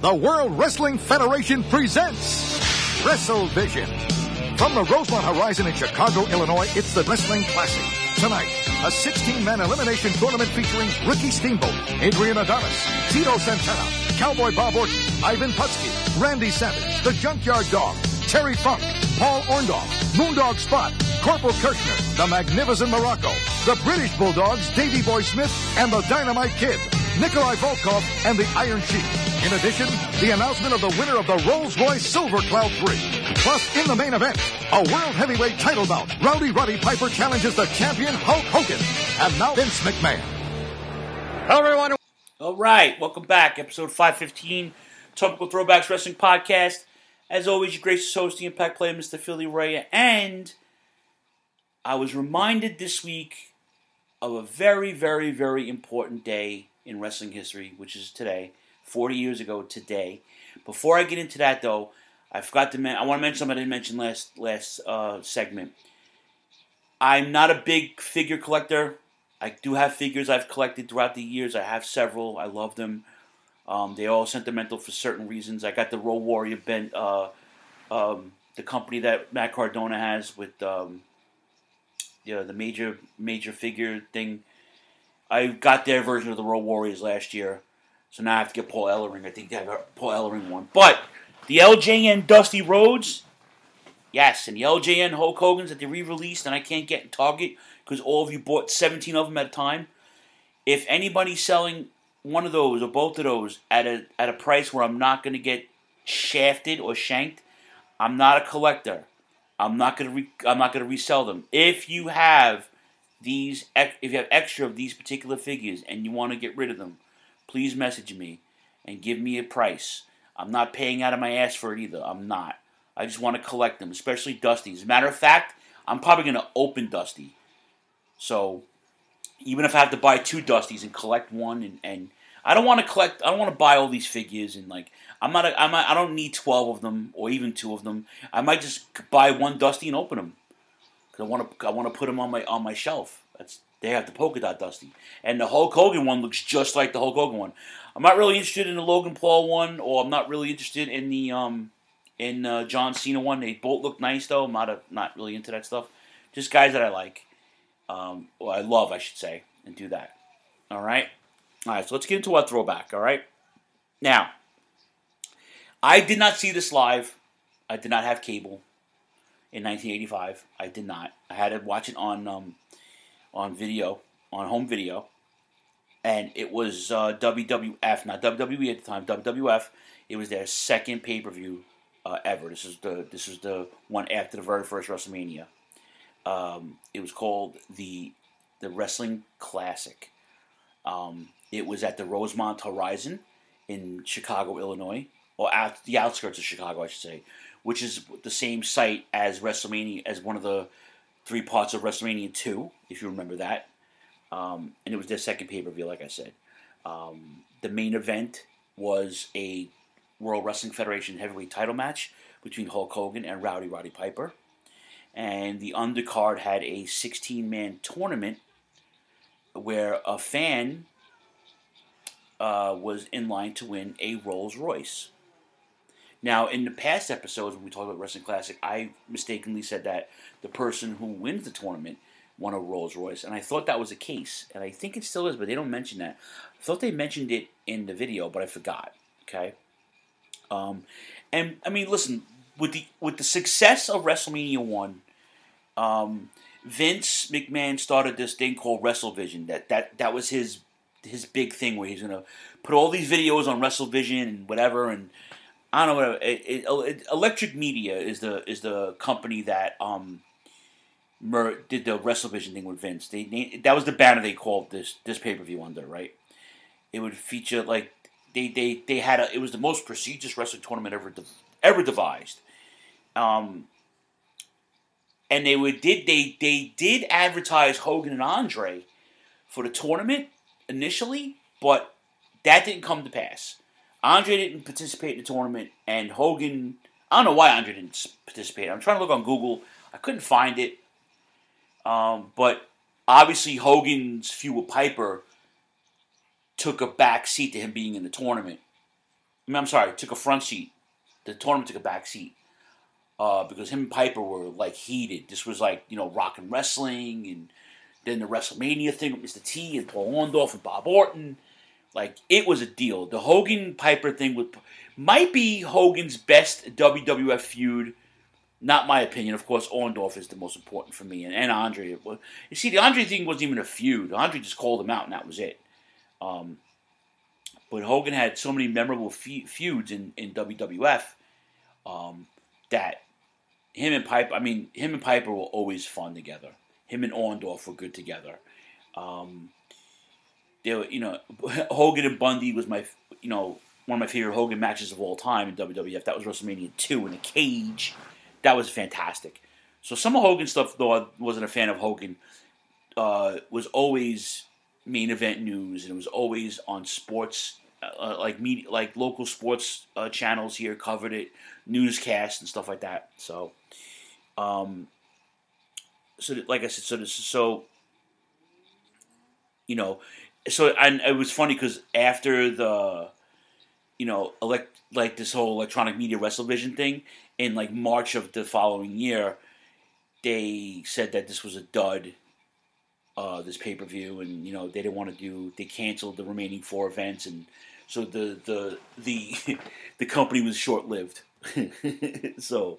the World Wrestling Federation presents WrestleVision. From the Rosemont Horizon in Chicago, Illinois, it's the Wrestling Classic. Tonight, a 16-man elimination tournament featuring Ricky Steamboat, Adrian Adonis, Tito Santana, Cowboy Bob Orton, Ivan Putski, Randy Savage, the Junkyard Dog, Terry Funk, Paul Orndorff, Moondog Spot, Corporal Kirchner, the Magnificent Morocco, the British Bulldogs, Davey Boy Smith, and the Dynamite Kid, Nikolai Volkov, and the Iron Sheik. In addition, the announcement of the winner of the Rolls-Royce Silver Cloud 3. Plus, in the main event, a World Heavyweight title bout. Rowdy Roddy Piper challenges the champion Hulk Hogan. And now Vince McMahon. Hello, everyone. All right, welcome back. Episode 515, Topical Throwbacks Wrestling Podcast. As always, your gracious host, the Impact Player, Mr. Philly Ray. And I was reminded this week of a very, very, very important day in wrestling history, which is today, 40 years ago today. Before I get into that, though, I forgot to I want to mention something I didn't mention last segment. I'm not a big figure collector. I do have figures I've collected throughout the years. I have several. I love them. They're all sentimental for certain reasons. I got the Road Warrior bent, the company that Matt Cardona has with the major figure thing. I got their version of the Road Warriors last year, so now I have to get Paul Ellering. I think they have a Paul Ellering one. But the LJN Dusty Rhodes, yes, and the LJN Hulk Hogan's that they re-released and I can't get in Target because all of you bought 17 of them at a time. If anybody's selling one of those or both of those at a price where I'm not going to get shafted or shanked, I'm not a collector. I'm not going to resell them. If you have extra of these particular figures and you want to get rid of them, please message me and give me a price. I'm not paying out of my ass for it either. I'm not. I just want to collect them, especially Dusty. As a matter of fact, I'm probably going to open Dusty. So even if I have to buy 2 Dusties and collect one, and I don't want to collect. I don't want to buy all these figures and I don't need 12 of them or even 2 of them. I might just buy one Dusty and open them because I want to put them on my shelf. They have the polka dot Dusty, and the Hulk Hogan one looks just like the Hulk Hogan one. I'm not really interested in the Logan Paul one, or I'm not really interested in the John Cena one. They both look nice though. I'm not really into that stuff. Just guys that I like, or I love, I should say, and do that. All right. So let's get into our throwback. All right. Now, I did not see this live. I did not have cable in 1985. I did not. I had to watch it on video, on home video, and it was WWF, not WWE at the time. WWF. It was their second pay-per-view ever. This is the one after the very first WrestleMania. It was called the Wrestling Classic. It was at the Rosemont Horizon in Chicago, Illinois, or the outskirts of Chicago, I should say, which is the same site as WrestleMania, as one of the 3 parts of WrestleMania 2, if you remember that. And it was their second pay-per-view, like I said. The main event was a World Wrestling Federation heavyweight title match between Hulk Hogan and Rowdy Roddy Piper. And the undercard had a 16-man tournament where a fan was in line to win a Rolls Royce. Now, in the past episodes when we talked about Wrestling Classic, I mistakenly said that the person who wins the tournament won a Rolls Royce, and I thought that was the case, and I think it still is, but they don't mention that. I thought they mentioned it in the video, but I forgot. Okay, and I mean, listen, with the success of WrestleMania 1, Vince McMahon started this thing called WrestleVision. That was his big thing, where he's gonna put all these videos on WrestleVision and whatever, and I don't know. Electric Media is the company that did the WrestleVision thing with Vince. That was the banner they called this pay-per-view under, right? It would feature like they had it was the most prestigious wrestling tournament ever devised. And they did advertise Hogan and Andre for the tournament initially, but that didn't come to pass. Andre didn't participate in the tournament, and Hogan, I don't know why Andre didn't participate. I'm trying to look on Google. I couldn't find it. But obviously Hogan's feud with Piper took a back seat to him being in the tournament. I'm sorry, took a front seat. The tournament took a back seat because him and Piper were like heated. This was like Rock and Wrestling, and then the WrestleMania thing with Mr. T and Paul Orndorff and Bob Orton. Like, it was a deal. The Hogan Piper thing might be Hogan's best WWF feud. Not my opinion. Of course, Orndorff is the most important for me, and Andre. You see, the Andre thing wasn't even a feud. Andre just called him out, and that was it. But Hogan had so many memorable feuds in WWF that him and Piper were always fun together. Him and Orndorff were good together. They were, Hogan and Bundy was one of my favorite Hogan matches of all time in WWF. That was WrestleMania 2 in a cage. That was fantastic. So some of Hogan's stuff, though I wasn't a fan of Hogan, was always main event news, and it was always on sports, like local sports channels here covered it, newscasts and stuff like that. So, like I said, and it was funny because after the, this whole electronic media WrestleVision thing in like March of the following year, they said that this was a dud, this pay-per-view, and they didn't want to they canceled the remaining 4 events, and so the company was short-lived. So,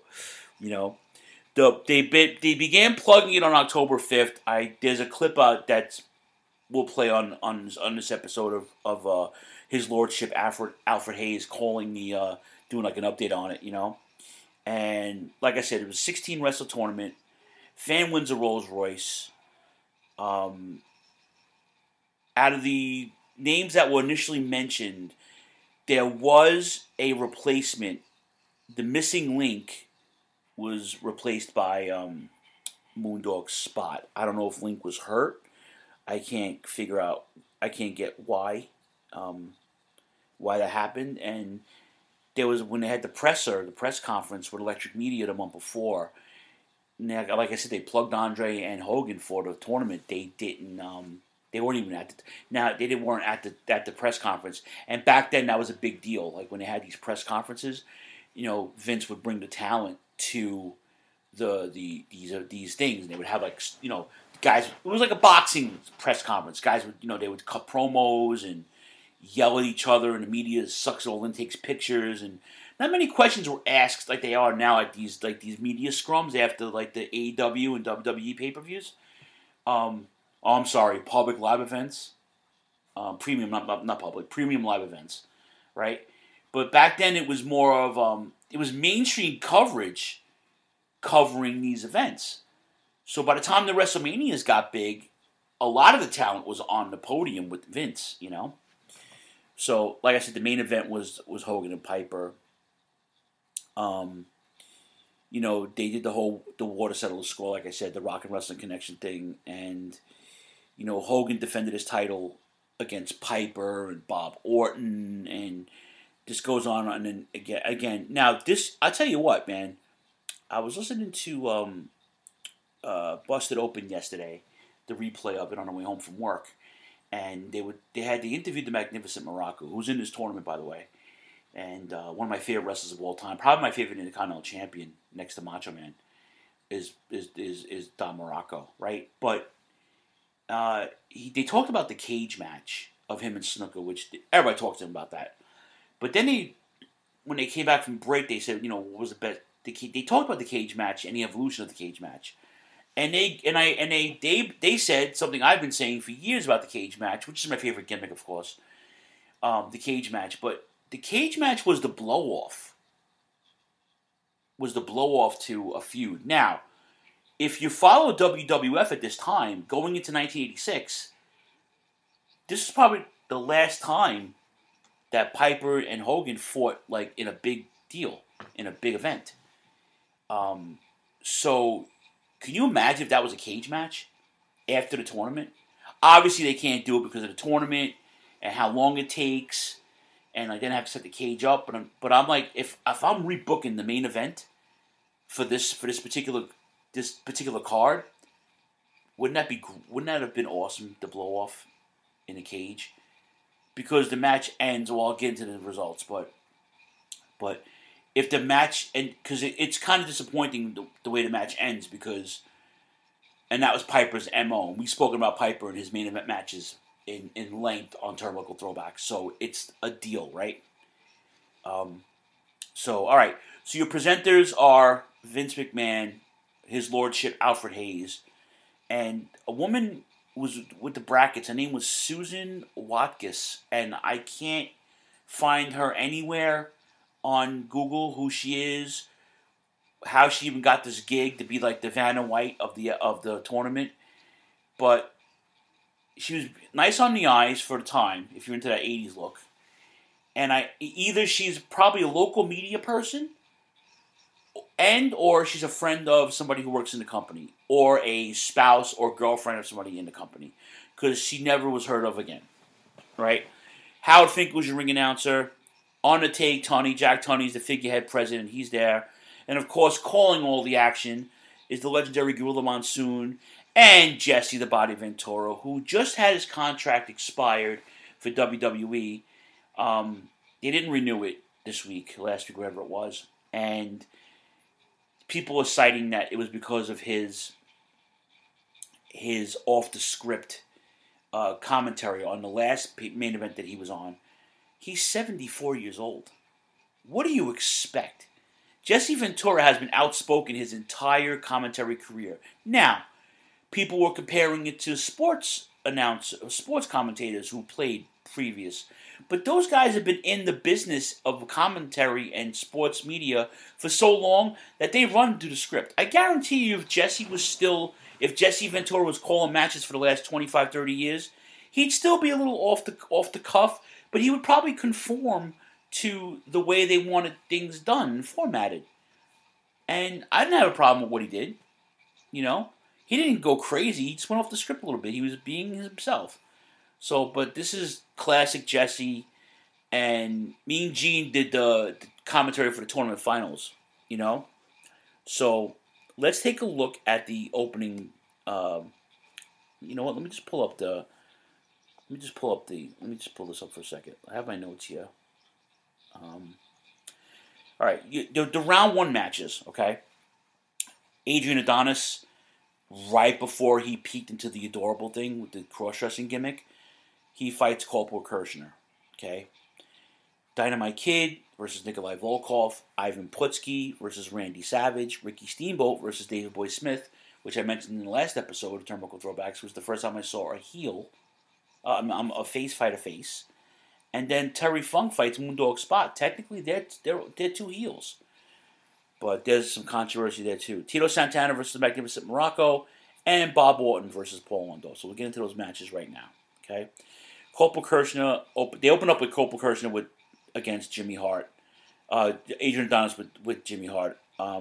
they began plugging it on October 5th. There's a clip out that's we'll play on this episode of His Lordship Alfred Hayes calling the doing like an update on it, And like I said, it was a 16 wrestle tournament. Fan wins a Rolls Royce. Out of the names that were initially mentioned, there was a replacement. The missing link was replaced by Moondog's spot. I don't know if Link was hurt. I can't get why that happened. And there was, when they had the press conference with Electric Media the month before, like I said, they plugged Andre and Hogan for the tournament. They didn't. They weren't even weren't at the press conference. And back then, that was a big deal. Like when they had these press conferences, Vince would bring the talent to these things, and they would have guys. It was like a boxing press conference. Guys would they would cut promos and yell at each other, and the media sucks it all in, takes pictures, and not many questions were asked like they are now at these media scrums after like the AEW and WWE pay-per-views. I'm sorry, public live events, premium, not public, premium live events, right? But back then it was more of it was mainstream coverage covering these events. So by the time the WrestleManias got big, a lot of the talent was on the podium with Vince, So, like I said, the main event was Hogan and Piper. They did the water settle the score, like I said, the Rock and Wrestling Connection thing, and Hogan defended his title against Piper and Bob Orton, and this goes on, and then again. Now this, I tell you what, man, I was listening to Busted Open yesterday, the replay of it on the way home from work. And they interviewed the Magnificent Muraco, who's in this tournament, by the way, and one of my favorite wrestlers of all time, probably my favorite Intercontinental Champion next to Macho Man, is Don Muraco, right? But they talked about the cage match of him and Snuka, which everybody talked to him about that. But then when they came back from break, they said, what was the best? They talked about the cage match and the evolution of the cage match. And they said something I've been saying for years about the cage match, which is my favorite gimmick, of course, the cage match. But the cage match was the blow-off. To a feud. Now, if you follow WWF at this time, going into 1986, this is probably the last time that Piper and Hogan fought like in a big deal, in a big event. So, can you imagine if that was a cage match after the tournament? Obviously, they can't do it because of the tournament and how long it takes, and then I have to set the cage up. But I'm like, if I'm rebooking the main event for this particular card, wouldn't that have been awesome to blow off in a cage? Because the match ends. Well, I'll get into the results, but But if the match, and because it's kind of disappointing the way the match ends, because, and that was Piper's MO. We've spoken about Piper and his main event matches in length on Turnbuckle Throwback, so it's a deal, right? So, all right. So your presenters are Vince McMahon, His Lordship Alfred Hayes, and a woman was with the brackets. Her name was Susan Watkins, and I can't find her anywhere on Google who she is, how she even got this gig to be like the Vanna White of the tournament. But she was nice on the eyes for the time, if you're into that 80s look. And either she's probably a local media person, or she's a friend of somebody who works in the company, or a spouse or girlfriend of somebody in the company, because she never was heard of again, right? Howard Finkel was your ring announcer. On the take, Jack Tunney's the figurehead president. He's there. And, of course, calling all the action is the legendary Gorilla Monsoon and Jesse the Body Ventura, who just had his contract expired for WWE. They didn't renew it last week, whatever it was. And people are citing that it was because of his off-the-script commentary on the last main event that he was on. He's 74 years old. What do you expect? Jesse Ventura has been outspoken his entire commentary career. Now, people were comparing it to sports commentators who played previous. But those guys have been in the business of commentary and sports media for so long that they run through the script. I guarantee you if Jesse Ventura was calling matches for the last 25, 30 years, he'd still be a little off the cuff, but he would probably conform to the way they wanted things done and formatted. And I didn't have a problem with what he did. You know? He didn't go crazy. He just went off the script a little bit. He was being himself. So, but this is classic Jesse. And Mean Gene did the commentary for the tournament finals. You know? So, let's take a look at the opening. You know what? Let me just pull this up for a second. I have my notes here. All right, the round one matches, okay? Adrian Adonis, right before he peaked into the adorable thing with the cross-dressing gimmick, he fights Corporal Kirshner, okay? Dynamite Kid versus Nikolai Volkov, Ivan Putski versus Randy Savage, Ricky Steamboat versus David Boy Smith, which I mentioned in the last episode of Turnbuckle Throwbacks, was the first time I saw a heel. A face fight a face, and then Terry Funk fights Moondog Spot. Technically, they're two heels, but there's some controversy there too. Tito Santana versus the Magnificent Morocco, and Bob Orton versus Paul Orndorff. So we'll get into those matches right now. Okay, Corporal Kirshner. They open up with Corporal Kirshner against Jimmy Hart. Adrian Adonis with Jimmy Hart.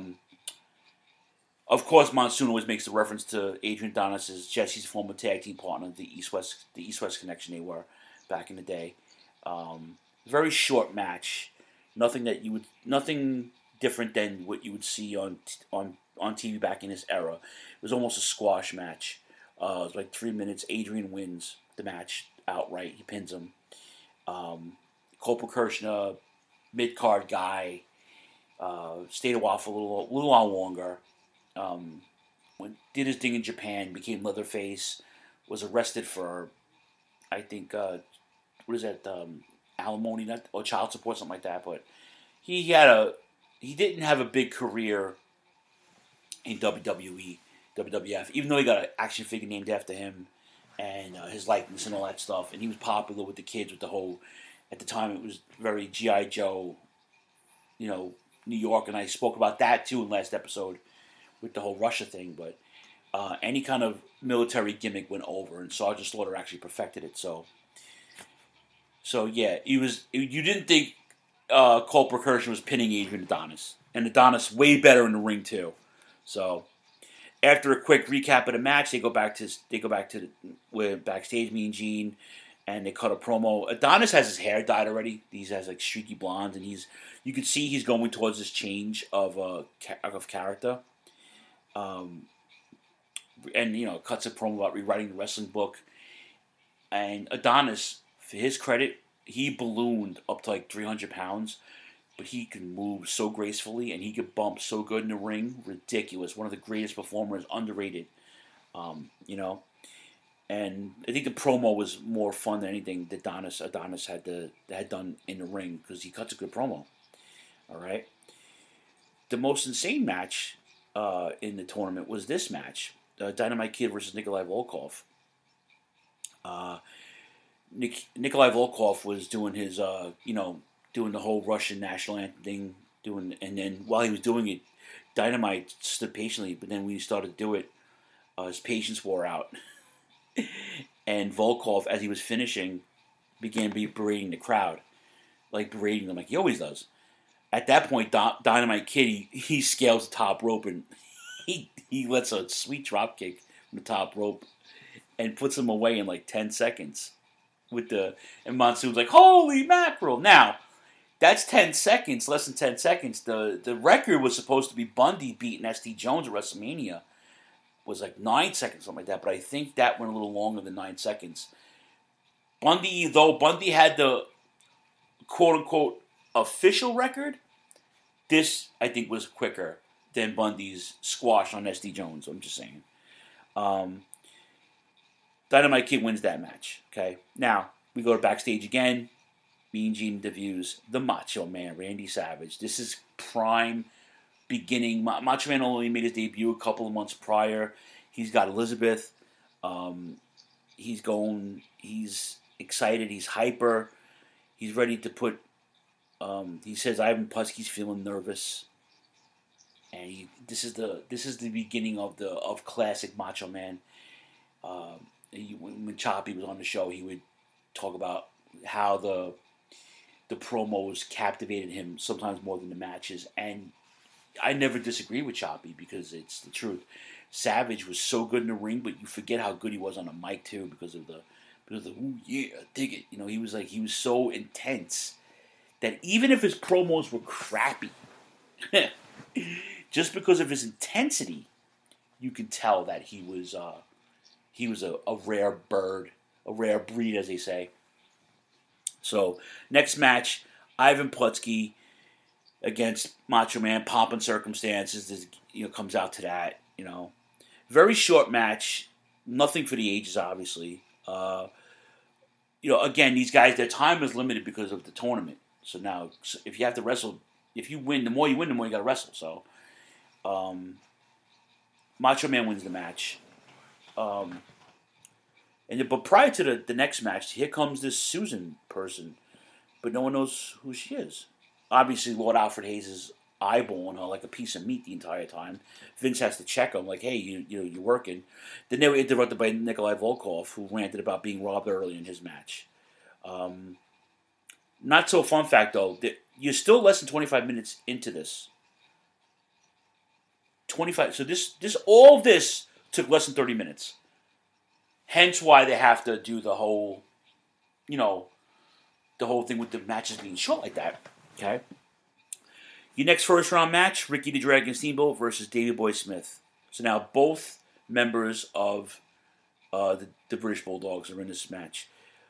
Of course, Monsoon always makes the reference to Adrian Adonis as Jesse's former tag team partner, the East-West connection they were back in the day. Very short match, nothing different than what you would see on TV back in this era. It was almost a squash match. It was like 3 minutes. Adrian wins the match outright. He pins him. Corporal Kirshner, mid-card guy, stayed a while for a little while longer. Did his thing in Japan, became Leatherface, was arrested for, I think, alimony or child support, something like that. But he didn't have a big career in WWE, WWF, even though he got an action figure named after him and his likeness and all that stuff. And he was popular with the kids with the whole, at the time it was very G.I. Joe, New York, and I spoke about that too in last episode with the whole Russia thing, but any kind of military gimmick went over, and Sergeant Slaughter actually perfected it. So yeah, you didn't think Corporal Kirshner was pinning Adrian Adonis, and Adonis way better in the ring too. So after a quick recap of the match, they go back to backstage, Mean Gene, and they cut a promo. Adonis has his hair dyed already. He has like streaky blonde, and you can see he's going towards this change of character. And cuts a promo about rewriting the wrestling book. And Adonis, for his credit, he ballooned up to like 300 pounds. but he can move so gracefully and he could bump so good in the ring. Ridiculous. One of the greatest performers, underrated. And I think the promo was more fun than anything that Adonis had done in the ring because he cuts a good promo. All right. The most insane match in the tournament was this match, Dynamite Kid versus Nikolai Volkov. Nikolai Volkov was doing his, doing the whole Russian national anthem thing, and then while he was doing it, Dynamite stood patiently, but then when he started to do it, his patience wore out. And Volkov, as he was finishing, began berating the crowd, berating them like he always does. At that point, Dynamite Kid, he scales the top rope and he lets a sweet drop kick from the top rope and puts him away in 10 seconds. And Monsoon's like, holy mackerel! Now, that's 10 seconds, less than 10 seconds. The record was supposed to be Bundy beating S.T. Jones at WrestleMania. Was 9 seconds, something like that, but I think that went a little longer than 9 seconds. Bundy had the quote-unquote official record, this, I think, was quicker than Bundy's squash on S.D. Jones. I'm just saying. Dynamite Kid wins that match. Okay, now we go to backstage again. Mean Gene debuts the Macho Man, Randy Savage. This is prime beginning. Macho Man only made his debut a couple of months prior. He's got Elizabeth. He's excited. He's hyper. He's ready to put. He says Ivan Putski's feeling nervous, and this is the beginning of classic Macho Man. When Choppy was on the show, he would talk about how the promos captivated him sometimes more than the matches, and I never disagree with Choppy because it's the truth. Savage was so good in the ring, but you forget how good he was on the mic too because of the ooh yeah, dig it. He was so intense that even if his promos were crappy, just because of his intensity, you can tell that he was a rare bird, a rare breed, as they say. So next match, Ivan Putski against Macho Man. Pomp and Circumstances comes out to that. Very short match, nothing for the ages, obviously. Again, these guys, their time is limited because of the tournament. So now, if you have to wrestle, if you win, the more you got to wrestle. So, Macho Man wins the match. But prior to the next match, here comes this Susan person, but no one knows who she is. Obviously, Lord Alfred Hayes is eyeballing her like a piece of meat the entire time. Vince has to check him, like, hey, you're working. Then they were interrupted by Nikolai Volkov, who ranted about being robbed early in his match. Not so fun fact, though, you're still less than 25 minutes into this. 25. So all of this took less than 30 minutes. Hence why they have to do the whole, the whole thing with the matches being short like that. Okay. Your next first round match, Ricky the Dragon Steamboat versus Davey Boy Smith. So now both members of the British Bulldogs are in this match.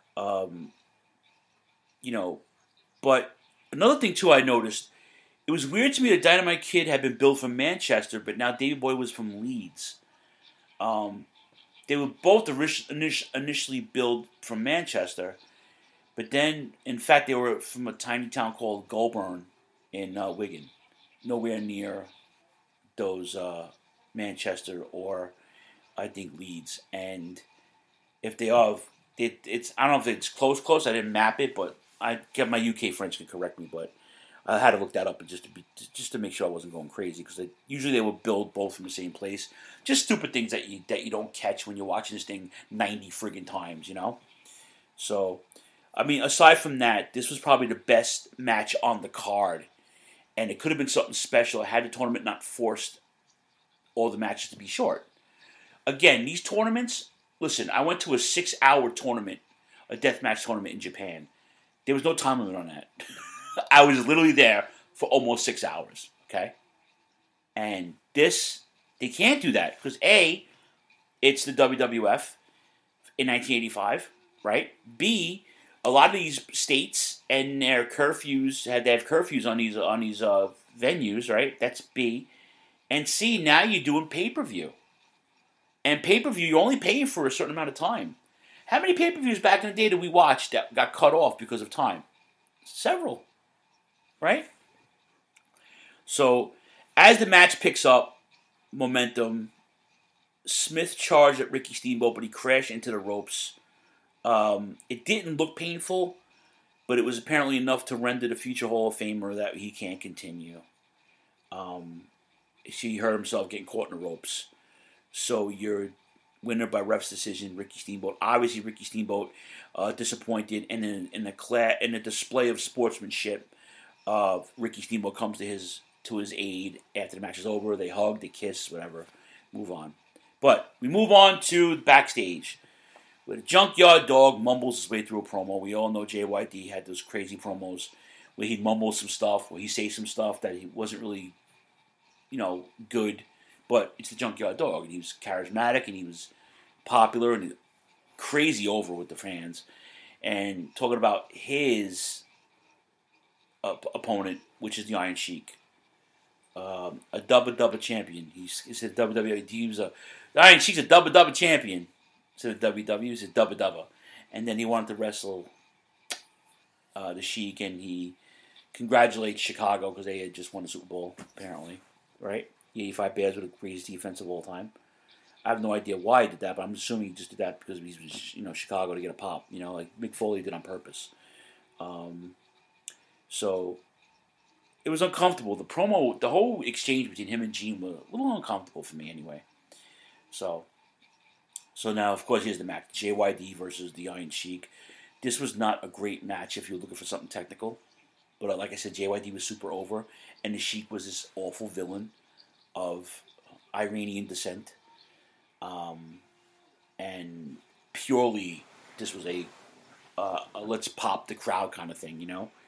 But another thing too I noticed, it was weird to me that Dynamite Kid had been billed from Manchester, but now Davey Boy was from Leeds. They were both initially billed from Manchester, but then, in fact, they were from a tiny town called Goulburn in Wigan, nowhere near those Manchester or, I think, Leeds. And if they are, it's I don't know if it's close. I didn't map it, but I get my UK friends can correct me, but I had to look that up just to make sure I wasn't going crazy, because usually they will build both from the same place. Just stupid things that you don't catch when you're watching this thing 90 friggin' times, So, I mean, aside from that, this was probably the best match on the card, and it could have been something special had the tournament not forced all the matches to be short. Again, these tournaments, listen, I went to a 6-hour tournament, a deathmatch tournament in Japan. There was no time limit on that. I was literally there for almost 6 hours, okay? And this, they can't do that because A, it's the WWF in 1985, right? B, a lot of these states and their curfews had to have curfews on these venues, right? That's B. And C, now you're doing pay-per-view. And pay-per-view, you're only paying for a certain amount of time. How many pay-per-views back in the day did we watch that got cut off because of time? Several. Right? So, as the match picks up momentum, Smith charged at Ricky Steamboat, but he crashed into the ropes. It didn't look painful, but it was apparently enough to render the future Hall of Famer that he can't continue. He hurt himself getting caught in the ropes. So your winner by ref's decision, Ricky Steamboat. Obviously, Ricky Steamboat disappointed, and in a display of sportsmanship, Ricky Steamboat comes to his aid after the match is over. They hug, they kiss, whatever. Move on. But we move on to backstage, where the Junkyard Dog mumbles his way through a promo. We all know JYD had those crazy promos where he'd mumble some stuff, where he'd say some stuff that he wasn't really, good. But it's the Junkyard Dog, and he was charismatic, and he was popular, and crazy over with the fans. And talking about his opponent, which is the Iron Sheik, a double champion. He said WWE. The Iron Sheik's a double champion. So the WWE is a double. And then he wanted to wrestle the Sheik, and he congratulates Chicago because they had just won the Super Bowl, apparently, right? The 85 Bears were the greatest defense of all time. I have no idea why he did that, but I'm assuming he just did that because he was, Chicago to get a pop. Like Mick Foley did on purpose. So it was uncomfortable. The promo, the whole exchange between him and Gene was a little uncomfortable for me anyway. So now, of course, here's the match. JYD versus the Iron Sheik. This was not a great match if you're looking for something technical. But like I said, JYD was super over, and the Sheik was this awful villain of Iranian descent. And purely, this was a let's pop the crowd kind of thing,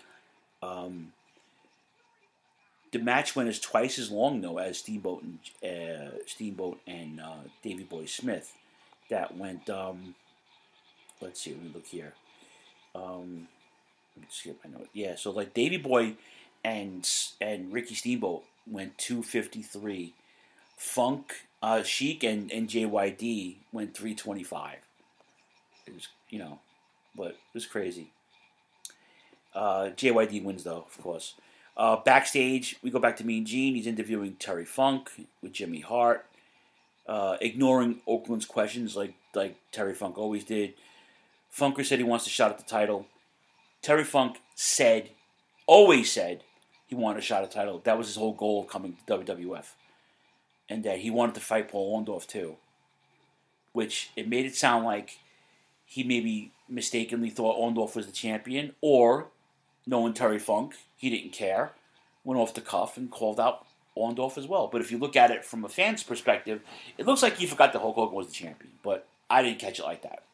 The match went as twice as long, though, as Steamboat and Davey Boy Smith. That went, let's see, let me look here. Let me skip my note. Yeah, so like Davey Boy and Ricky Steamboat went 2:53. Funk, Sheik and JYD went 3:25. It was, but it was crazy. JYD wins, though, of course. Backstage, we go back to Mean Gene. He's interviewing Terry Funk with Jimmy Hart, ignoring Oakland's questions like Terry Funk always did. Funker said he wants a shot at the title. Terry Funk always said he wanted a shot at the title. That was his whole goal of coming to WWF. And that he wanted to fight Paul Orndorff too. Which it made it sound like he maybe mistakenly thought Orndorff was the champion, or knowing Terry Funk, he didn't care, went off the cuff and called out Orndorff as well. But if you look at it from a fan's perspective, it looks like he forgot that Hulk Hogan was the champion. But I didn't catch it like that,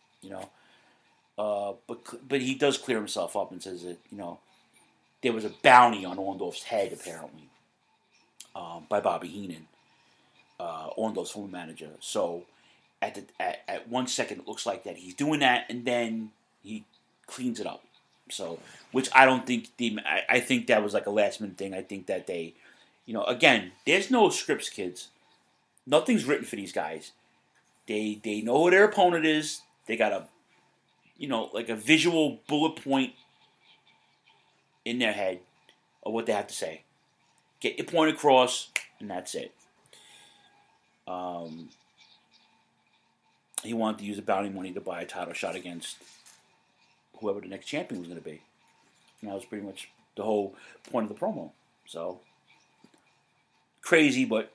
But he does clear himself up and says that, there was a bounty on Orndorff's head, apparently, by Bobby Heenan, Orndorff's former manager. So at 1 second, it looks like that he's doing that, and then he cleans it up. So, which I don't think I think that was like a last minute thing. I think that they, again, there's no scripts, kids. Nothing's written for these guys. They know who their opponent is. They got a, like a visual bullet point in their head of what they have to say. Get your point across, and that's it. He wanted to use the bounty money to buy a title shot against whoever the next champion was going to be. And that was pretty much the whole point of the promo. So, crazy, but,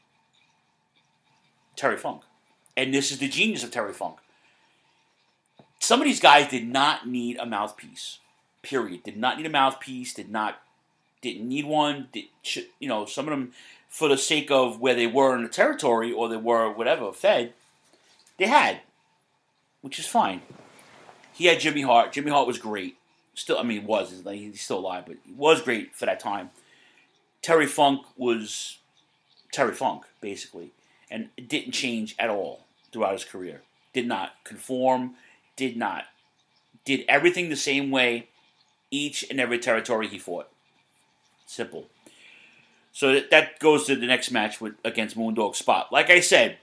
Terry Funk. And this is the genius of Terry Funk. Some of these guys did not need a mouthpiece. Period. Did not need a mouthpiece. Didn't need one. Some of them, for the sake of where they were in the territory, or they were whatever, fed, they had. Which is fine. He had Jimmy Hart. Jimmy Hart was great. He's still alive, but he was great for that time. Terry Funk was Terry Funk, basically. And it didn't change at all throughout his career. Did not conform, did not did everything the same way each and every territory he fought. Simple. So that goes to the next match against Moondog Spot. Like I said,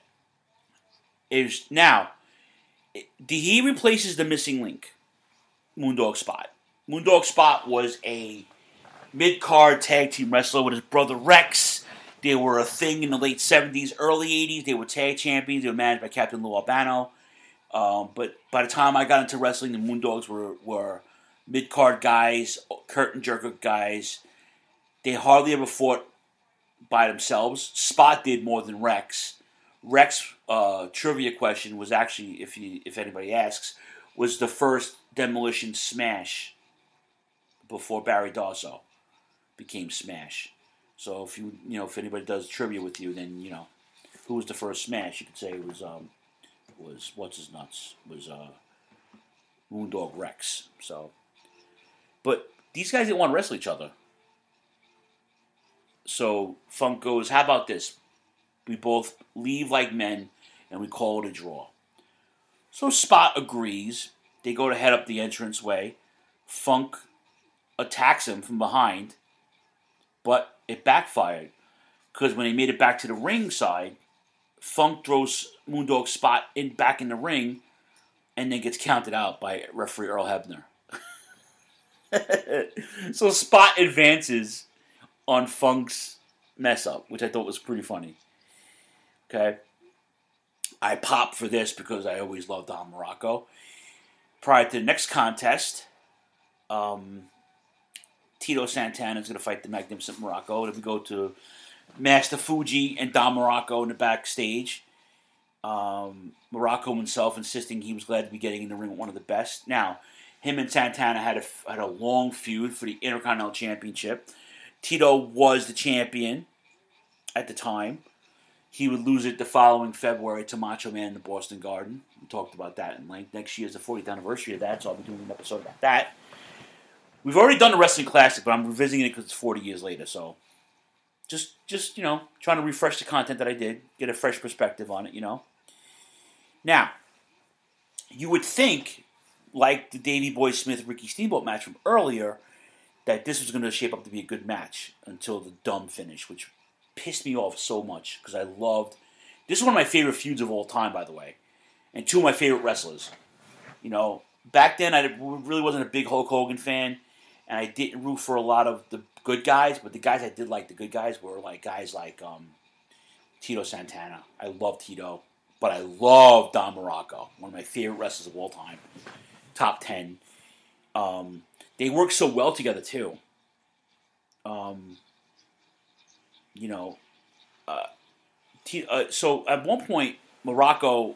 he replaces the missing link, Moondog Spot. Moondog Spot was a mid-card tag team wrestler with his brother Rex. They were a thing in the late 70s, early 80s. They were tag champions. They were managed by Captain Lou Albano. But by the time I got into wrestling, the Moondogs were mid-card guys, curtain jerker guys. They hardly ever fought by themselves. Spot did more than Rex. Rex, trivia question, was actually, if anybody asks, was the first Demolition Smash before Barry Darsow became Smash. So if anybody does trivia with you, then who was the first Smash? You could say it was what's his nuts was Moondog Rex. So, but these guys didn't want to wrestle each other. So Funk goes, how about this? We both leave like men, and we call it a draw. So Spot agrees. They go to head up the entranceway. Funk attacks him from behind, but it backfired. Because when he made it back to the ring side, Funk throws Moondog Spot back in the ring, and then gets counted out by referee Earl Hebner. So Spot advances on Funk's mess up, which I thought was pretty funny. Okay. I popped for this because I always loved Don Morocco. Prior to the next contest, Tito Santana is going to fight the Magnificent Morocco. Then we go to Master Fuji and Don Morocco in the backstage. Morocco himself insisting he was glad to be getting in the ring with one of the best. Now, him and Santana had a long feud for the Intercontinental Championship. Tito was the champion at the time. He would lose it the following February to Macho Man in the Boston Garden. We talked about that in length. Next year is the 40th anniversary of that, so I'll be doing an episode about that. We've already done the Wrestling Classic, but I'm revisiting it because it's 40 years later. So just trying to refresh the content that I did, get a fresh perspective on it, Now, you would think, like the Davey Boy Smith-Ricky Steamboat match from earlier, that this was going to shape up to be a good match until the dumb finish, which pissed me off so much because I loved... This is one of my favorite feuds of all time, by the way, and two of my favorite wrestlers. Back then I really wasn't a big Hulk Hogan fan, and I didn't root for a lot of the good guys, but the guys I did like, the good guys, were like guys like Tito Santana. I love Tito, but I love Don Morocco, one of my favorite wrestlers of all time. Top 10. They work so well together, too. So at one point, Morocco...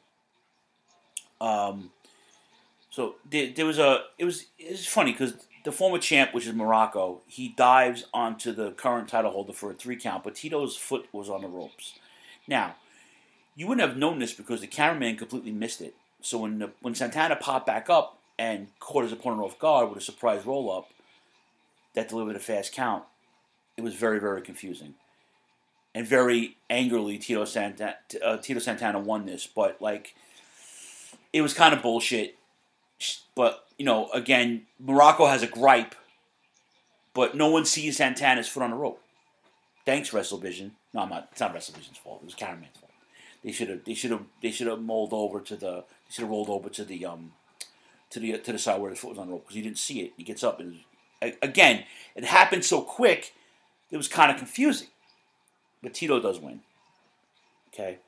So there was it was funny because the former champ, which is Morocco, he dives onto the current title holder for a 3 count, but Tito's foot was on the ropes. Now, you wouldn't have known this because the cameraman completely missed it. So when Santana popped back up and caught his opponent off guard with a surprise roll-up that delivered a fast count, it was very, very confusing. And very angrily, Tito Santana won this, but it was kind of bullshit. But, again, Morocco has a gripe, but no one sees Santana's foot on the rope. Thanks, WrestleVision. No, it's not WrestleVision's fault. It was cameraman's fault. They should have rolled over to the side where his foot was on the rope because you didn't see it. He gets up and again, it happened so quick, it was kind of confusing. But Tito does win. Okay.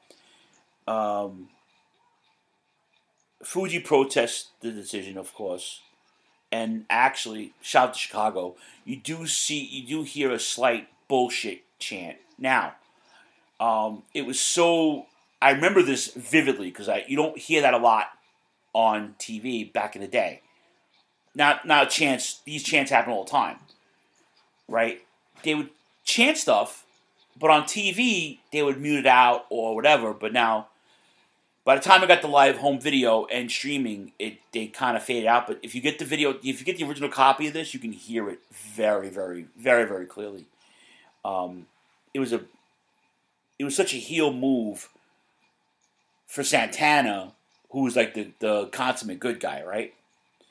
Fuji protests the decision, of course, and actually, shout out to Chicago. You do hear a slight bullshit chant. Now, it was so. I remember this vividly because you don't hear that a lot on TV back in the day. Now, these chants happen all the time, right? They would chant stuff, but on TV they would mute it out or whatever. But now, by the time I got the live home video and streaming, they kind of faded out. But if you get the video, if you get the original copy of this, you can hear it very, very, very, very clearly. It was such a heel move for Santana, who was like the consummate good guy, right?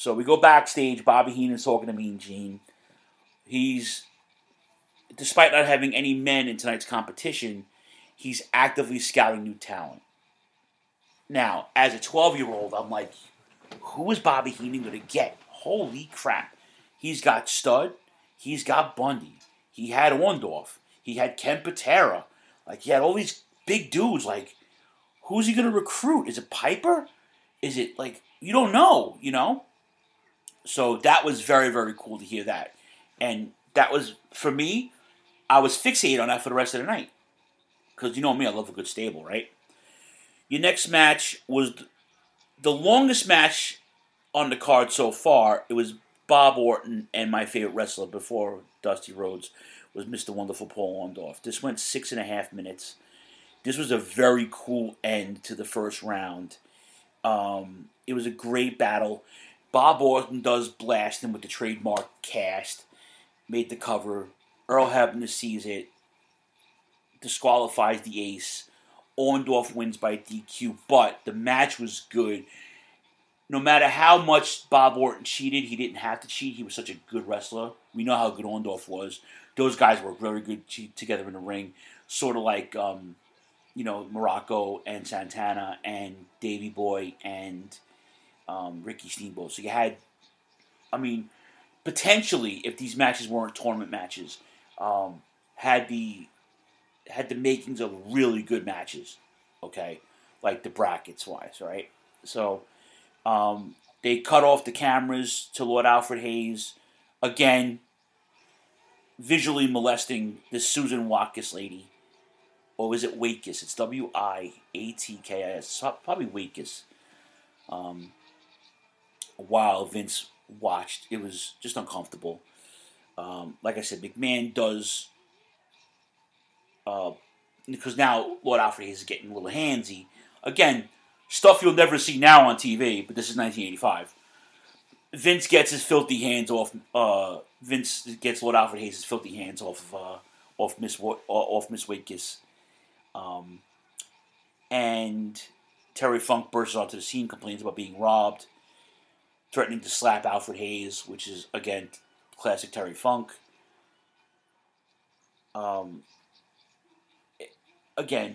So we go backstage. Bobby Heenan's talking to Mean Gene. He's, despite not having any men in tonight's competition, he's actively scouting new talent. Now, as a 12-year-old, I'm like, who is Bobby Heenan going to get? Holy crap. He's got Stud. He's got Bundy. He had Orndorff. He had Ken Patera. Like, he had all these big dudes. Like, who's he going to recruit? Is it Piper? Is it, like, you don't know, you know? So that was very, very cool to hear that. And that was, for me, I was fixated on that for the rest of the night. Because you know me, I love a good stable, right? Your next match was the longest match on the card so far. It was Bob Orton and my favorite wrestler before Dusty Rhodes was Mr. Wonderful Paul Orndorff. This went 6.5 minutes. This was a very cool end to the first round. It was a great battle. Bob Orton does blast him with the trademark cast. Made the cover. Earl Hebner sees it. Disqualifies the ace. Orndorff wins by DQ, but the match was good. No matter how much Bob Orton cheated, he didn't have to cheat. He was such a good wrestler. We know how good Orndorff was. Those guys were very good together in the ring. Sort of like, Morocco and Santana and Davey Boy and Ricky Steamboat. So you had, potentially, if these matches weren't tournament matches, had the makings of really good matches, okay? Like the brackets wise, right? So they cut off the cameras to Lord Alfred Hayes. Again, visually molesting this Susan Watkis lady. Or is it Waitkis? It's Wiatkis. Probably Waitkis. While Vince watched, it was just uncomfortable. Like I said, McMahon does... because now Lord Alfred Hayes is getting a little handsy. Again, stuff you'll never see now on TV, but this is 1985. Vince gets his filthy hands off. Vince gets Lord Alfred Hayes' filthy hands off Miss Waitkis. And Terry Funk bursts onto the scene, complains about being robbed, threatening to slap Alfred Hayes, which is again classic Terry Funk. Again,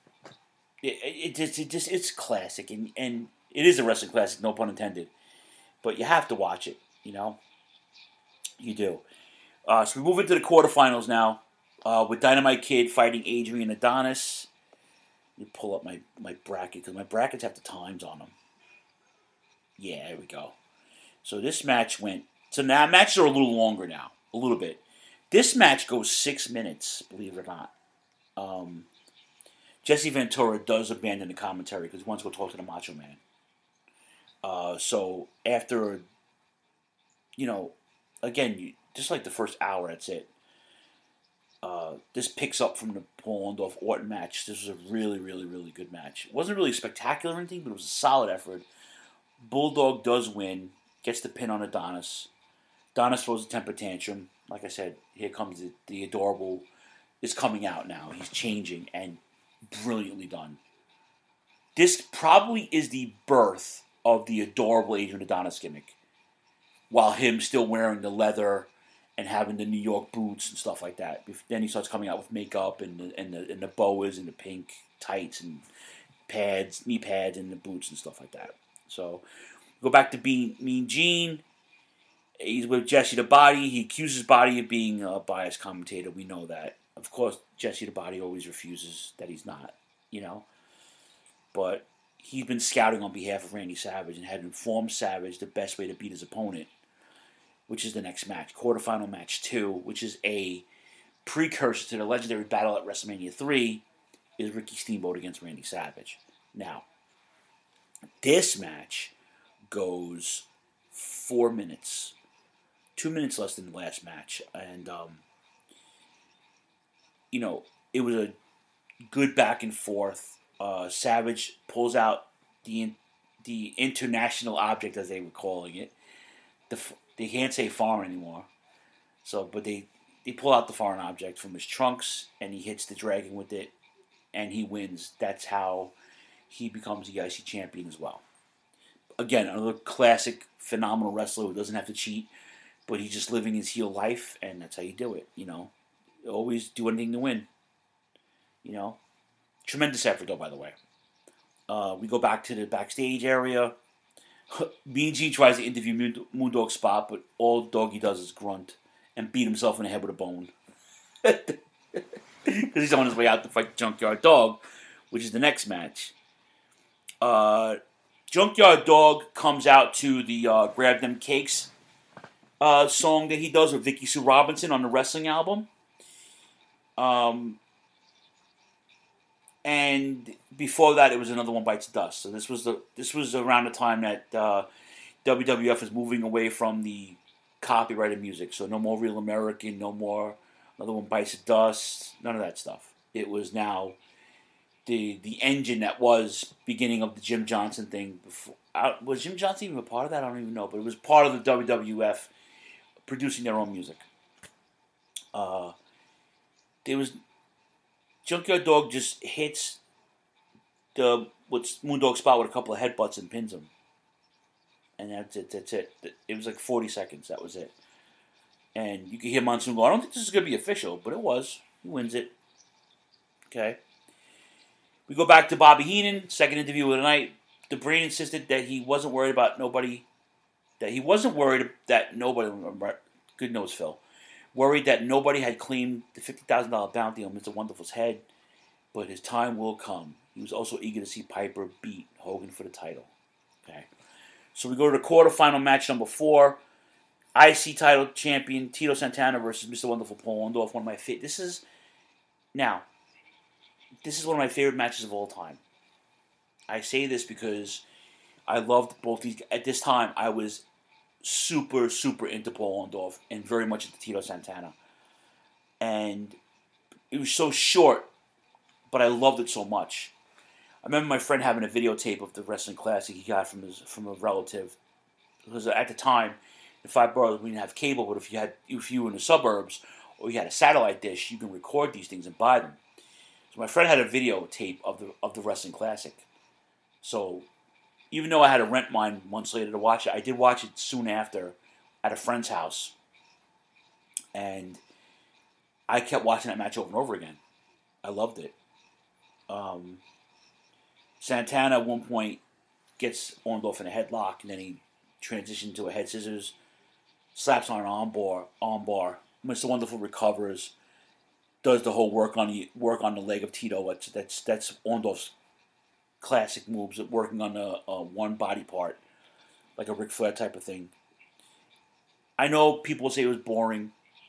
it's classic, and it is a wrestling classic, no pun intended. But you have to watch it, you know? You do. So we move into the quarterfinals now, with Dynamite Kid fighting Adrian Adonis. Let me pull up my bracket, because my brackets have the times on them. Yeah, there we go. So this match went... So now matches are a little longer now, a little bit. This match goes 6 minutes, believe it or not. Jesse Ventura does abandon the commentary because he wants to go talk to the Macho Man. So after, again, just like the first hour, that's it. This picks up from the Paul Orndorff Orton match. This was a really, really, really good match. It wasn't really spectacular or anything, but it was a solid effort. Bulldog does win, gets the pin on Adonis. Adonis throws a temper tantrum. Like I said, here comes the adorable is coming out now. He's changing and brilliantly done. This probably is the birth of the adorable Adrian Adonis gimmick. While him still wearing the leather and having the New York boots and stuff like that. Then he starts coming out with makeup and the boas and the pink tights and pads, knee pads and the boots and stuff like that. So go back to Mean Gene. He's with Jesse the Body. He accuses Body of being a biased commentator. We know that. Of course, Jesse the Body always refuses that he's not, But he's been scouting on behalf of Randy Savage and had informed Savage the best way to beat his opponent, which is the next match, quarterfinal match 2, which is a precursor to the legendary battle at WrestleMania 3, is Ricky Steamboat against Randy Savage. Now, this match goes 4 minutes. 2 minutes less than the last match. And, it was a good back and forth. Savage pulls out the international object, as they were calling it. They can't say foreign anymore. But they pull out the foreign object from his trunks, and he hits the dragon with it, and he wins. That's how he becomes the IC champion as well. again, another classic, phenomenal wrestler who doesn't have to cheat, but he's just living his heel life, and that's how you do it, you know. Always do anything to win, you know. Tremendous effort, though, by the way. We go back to the backstage area. Mean Gene tries to interview Moondog Spot, but all Doggy does is grunt and beat himself in the head with a bone. Because he's on his way out to fight the Junkyard Dog, which is the next match. Junkyard Dog comes out to the Grab Them Cakes song that he does with Vicky Sue Robinson on the wrestling album. And before that, it was Another One Bites the Dust. So this was around the time that WWF was moving away from the copyrighted music. So no more Real American, no more Another One Bites the Dust, none of that stuff. It was now the engine that was beginning of the Jim Johnson thing. Was Jim Johnson even a part of that? I don't even know. But it was part of the WWF producing their own music. There was Junkyard Dog just hits Moondog Spot with a couple of headbutts and pins him. And that's it. It was like 40 seconds. That was it. And you can hear Monsoon go, I don't think this is going to be official, but it was. He wins it. Okay. We go back to Bobby Heenan, second interview of the night. The Brain insisted that he wasn't worried about nobody. Good nose, Phil. Worried that nobody had claimed the $50,000 bounty on Mr. Wonderful's head, but his time will come. He was also eager to see Piper beat Hogan for the title. Okay. So we go to the quarterfinal match number 4. IC title champion Tito Santana versus Mr. Wonderful Paul Orndorff. One of my favorite. This is one of my favorite matches of all time. I say this because I loved both these. At this time, I was super, super into Paul Orndorff and very much into Tito Santana. And it was so short, but I loved it so much. I remember my friend having a videotape of the Wrestling Classic he got from a relative. Because at the time, in 5 boroughs, we didn't have cable, but if you were in the suburbs or you had a satellite dish, you can record these things and buy them. So my friend had a videotape of the Wrestling Classic. So even though I had to rent mine months later to watch it, I did watch it soon after at a friend's house. And I kept watching that match over and over again. I loved it. Santana at one point gets Orndorff in a headlock, and then he transitioned to a head scissors, slaps on an armbar. Mr. Wonderful recovers, does the whole work on the leg of Tito. That's Orndorff's classic moves, working on one body part, like a Ric Flair type of thing. I know people say it was boring,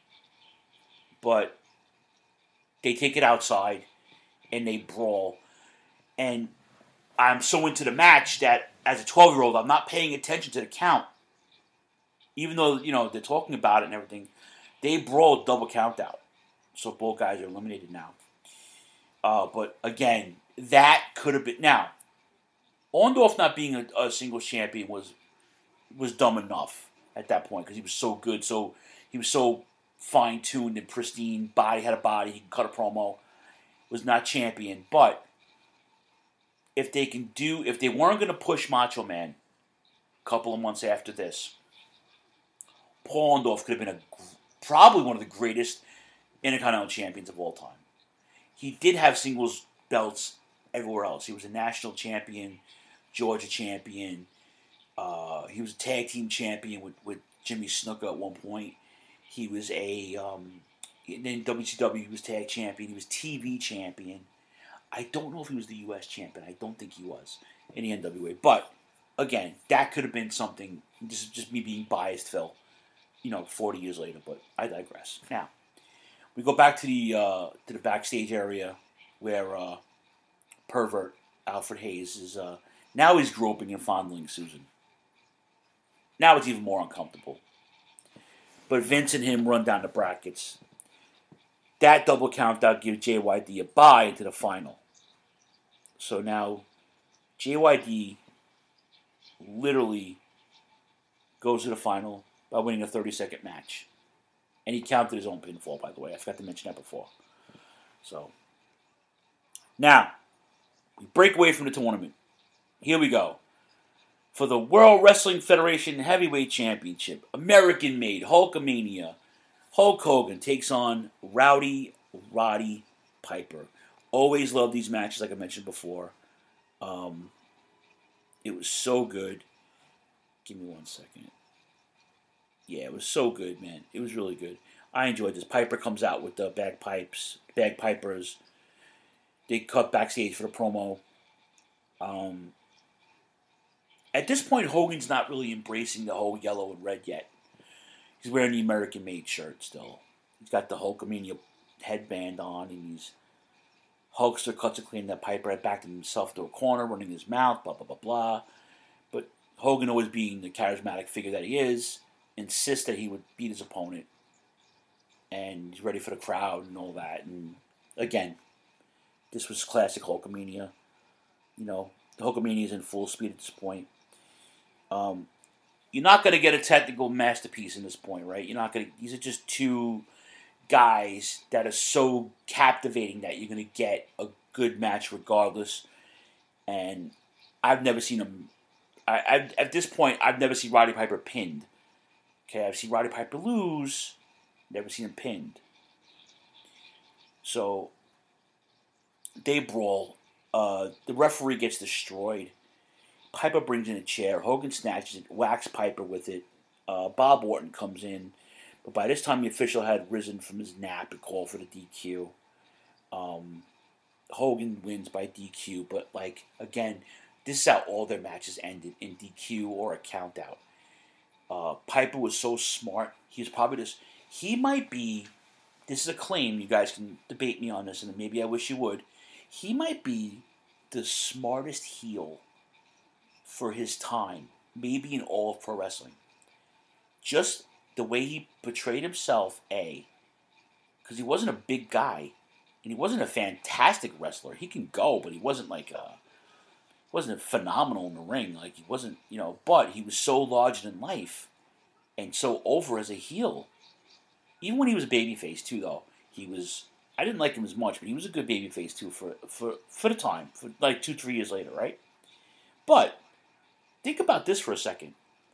but they take it outside and they brawl. And I'm so into the match that as a 12-year-old, I'm not paying attention to the count. Even though, they're talking about it and everything, they brawl double count out. So both guys are eliminated now. But again, that could have been... Now, Orndorff not being a singles champion was dumb enough at that point because he was so good. So he was so fine-tuned and pristine. Had a body. He could cut a promo. Was not champion. But if they weren't going to push Macho Man a couple of months after this, Paul Orndorff could have been probably one of the greatest Intercontinental champions of all time. He did have singles belts everywhere else. He was a national champion, Georgia champion. He was a tag team champion with Jimmy Snuka at one point. He was then WCW, he was tag champion. He was TV champion. I don't know if he was the U.S. champion. I don't think he was in the NWA. But, again, that could have been something, just me being biased, Phil, 40 years later. But I digress. Now, we go back to the backstage area where pervert Alfred Hayes is, now he's groping and fondling Susan. Now it's even more uncomfortable. But Vince and him run down the brackets. That double count out gives JYD a bye into the final. So now JYD literally goes to the final by winning a 30-second match. And he counted his own pinfall, by the way. I forgot to mention that before. So, now, we break away from the tournament. Here we go. for the World Wrestling Federation Heavyweight Championship, American-made Hulkamania, Hulk Hogan takes on Rowdy Roddy Piper. Always love these matches, like I mentioned before. It was so good. Give me 1 second. Yeah, it was so good, man. It was really good. I enjoyed this. Piper comes out with the bagpipers. They cut backstage for the promo. At this point, Hogan's not really embracing the whole yellow and red yet. He's wearing the American-made shirt still. He's got the Hulkamania headband on, and he's Hulkster cuts a clean that Piper had backed himself to a corner, running his mouth, blah, blah, blah, blah. But Hogan, always being the charismatic figure that he is, insists that he would beat his opponent. And he's ready for the crowd and all that. And again, this was classic Hulkamania. You know, the Hulkamania is in full speed at this point. You're not going to get a technical masterpiece in this point, right? You're not going to. These are just two guys that are so captivating that you're going to get a good match regardless. And I've never seen them. At this point, I've never seen Roddy Piper pinned. Okay, I've seen Roddy Piper lose. Never seen him pinned. So they brawl. The referee gets destroyed. Piper brings in a chair. Hogan snatches it, whacks Piper with it. Bob Orton comes in. But by this time, the official had risen from his nap and called for the DQ. Hogan wins by DQ. But, like, again, this is how all their matches ended, in DQ or a countout. Piper was so smart. He was probably this... He might be... This is a claim. You guys can debate me on this, and maybe I wish you would. He might be the smartest heel for his time, maybe in all of pro wrestling. Just the way he portrayed himself, because he wasn't a big guy, and he wasn't a fantastic wrestler. He can go, but he wasn't wasn't phenomenal in the ring. Like, he wasn't, but he was so larger than life, and so over as a heel. Even when he was a babyface too, though, he was. I didn't like him as much, but he was a good babyface too for the time, for like 2-3 years later, right? But think about this for a second.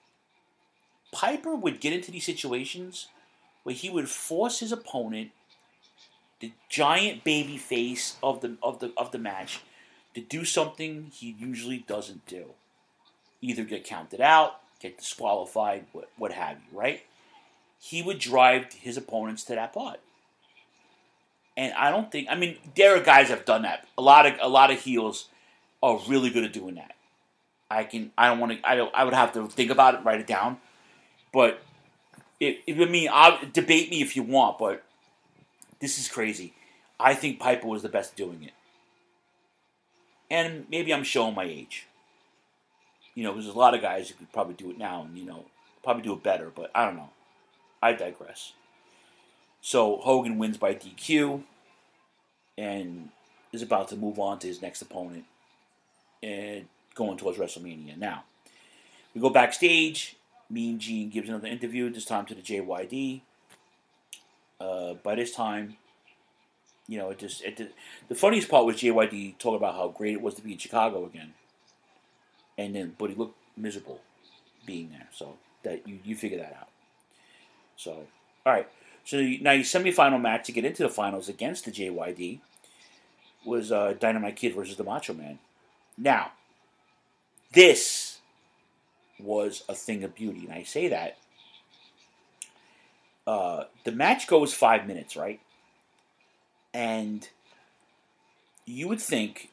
Piper would get into these situations where he would force his opponent, the giant babyface of the match, to do something he usually doesn't do. Either get counted out, get disqualified, what have you, right? He would drive his opponents to that part. And I don't think, there are guys that have done that. A lot of heels are really good at doing that. I would have to think about it, write it down. But debate me if you want, but this is crazy. I think Piper was the best at doing it. And maybe I'm showing my age. There's a lot of guys who could probably do it now and, probably do it better, but I don't know. I digress. So Hogan wins by DQ and is about to move on to his next opponent and going towards WrestleMania. Now, we go backstage. Mean Gene gives another interview, this time to the JYD. By this time, the funniest part was JYD talking about how great it was to be in Chicago again. But he looked miserable being there. So that you figure that out. So, all right. So now your semifinal match to get into the finals against the JYD was Dynamite Kid versus the Macho Man. Now, this was a thing of beauty, and I say that. The match goes 5 minutes, right? And you would think,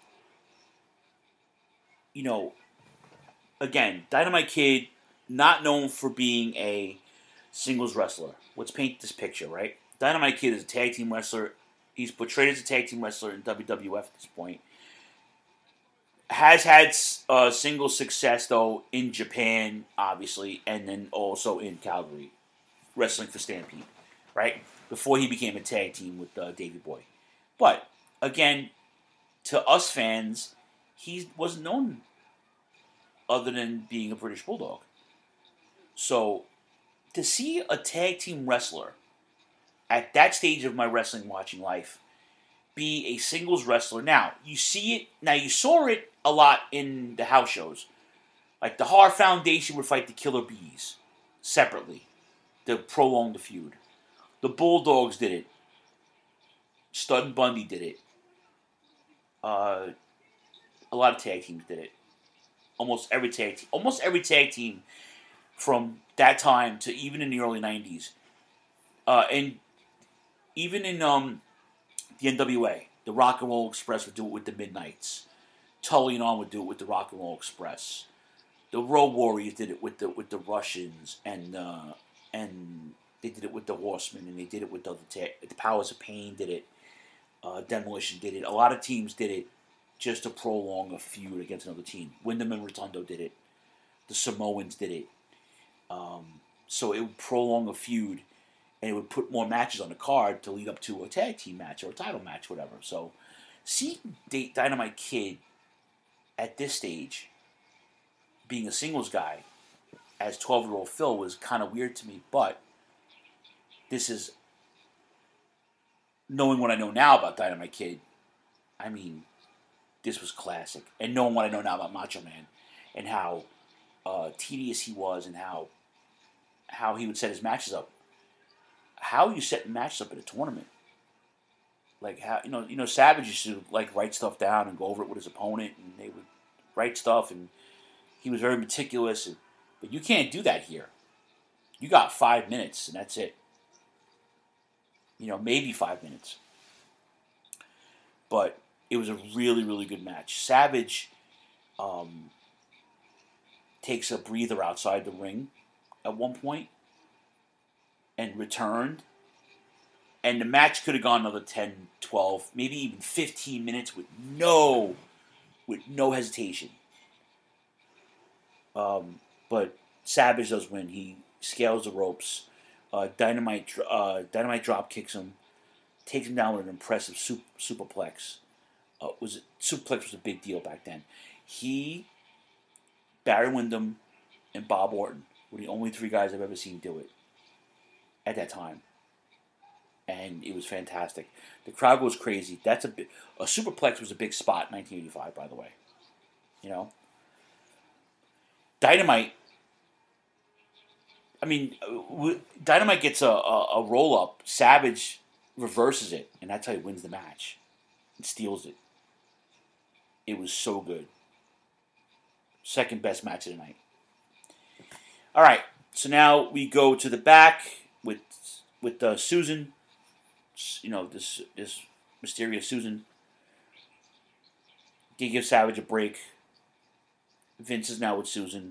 again, Dynamite Kid, not known for being a singles wrestler. Let's paint this picture, right? Dynamite Kid is a tag team wrestler. He's portrayed as a tag team wrestler in WWF at this point. Has had single success, though, in Japan, obviously, and then also in Calgary, wrestling for Stampede, right? Before he became a tag team with Davey Boy. But, again, to us fans, he wasn't known other than being a British Bulldog. So, to see a tag team wrestler at that stage of my wrestling watching life be a singles wrestler. Now, you saw it a lot in the house shows. Like the Hart Foundation would fight the Killer Bees separately to prolong the feud. The Bulldogs did it. Stud and Bundy did it. A lot of tag teams did it. Almost every tag team from that time to even in the early 90s. And even in the NWA, the Rock and Roll Express would do it with the Midnights. Tully and On would do it with the Rock and Roll Express. The Road Warriors did it with the Russians, and they did it with the Horsemen, and they did it with the Powers of Pain did it. Demolition did it. A lot of teams did it just to prolong a feud against another team. Wyndham and Rotundo did it. The Samoans did it. So it would prolong a feud, and it would put more matches on the card to lead up to a tag team match or a title match, whatever. So seeing Dynamite Kid at this stage, being a singles guy, as 12-year-old Phil, was kind of weird to me, but this is, knowing what I know now about Dynamite Kid, I mean, this was classic. And knowing what I know now about Macho Man, and how tedious he was, and how he would set his matches up. How you set matches up in a tournament? Like how Savage used to like write stuff down and go over it with his opponent, and they would write stuff, and he was very meticulous. But you can't do that here. You got 5 minutes, and that's it. Maybe 5 minutes. But it was a really, really good match. Savage takes a breather outside the ring at one point and returned. And the match could have gone another 10, 12, maybe even 15 minutes with no hesitation. But Savage does win. He scales the ropes. Dynamite drop kicks him, takes him down with an impressive superplex. Superplex was a big deal back then. He, Barry Windham, and Bob Orton were the only 3 guys I've ever seen do it at that time, and it was fantastic. The crowd goes crazy. A superplex was a big spot in 1985, by the way. Dynamite. I mean, Dynamite gets a roll-up. Savage reverses it, and that's how he wins the match and steals it. It was so good. Second best match of the night. All right, so now we go to the back with Susan. This mysterious Susan. They give Savage a break. Vince is now with Susan.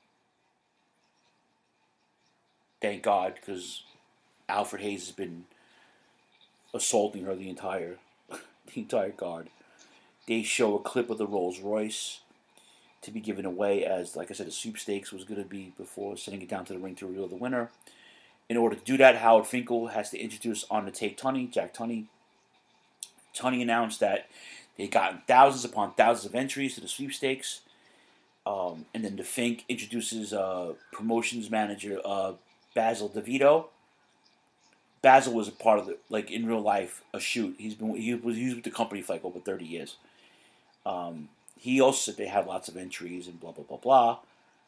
Thank God, because Alfred Hayes has been assaulting her the entire card. They show a clip of the Rolls Royce to be given away as, like I said, a sweepstakes was going to be before sending it down to the ring to reveal the winner. In order to do that, Howard Finkel has to introduce on the tape Jack Tunney. Tunney announced that they'd gotten thousands upon thousands of entries to the sweepstakes. And then the Fink introduces promotions manager Basil DeVito. Basil was a part of in real life, a shoot. He was with the company for over 30 years. He also said they had lots of entries and blah blah blah blah.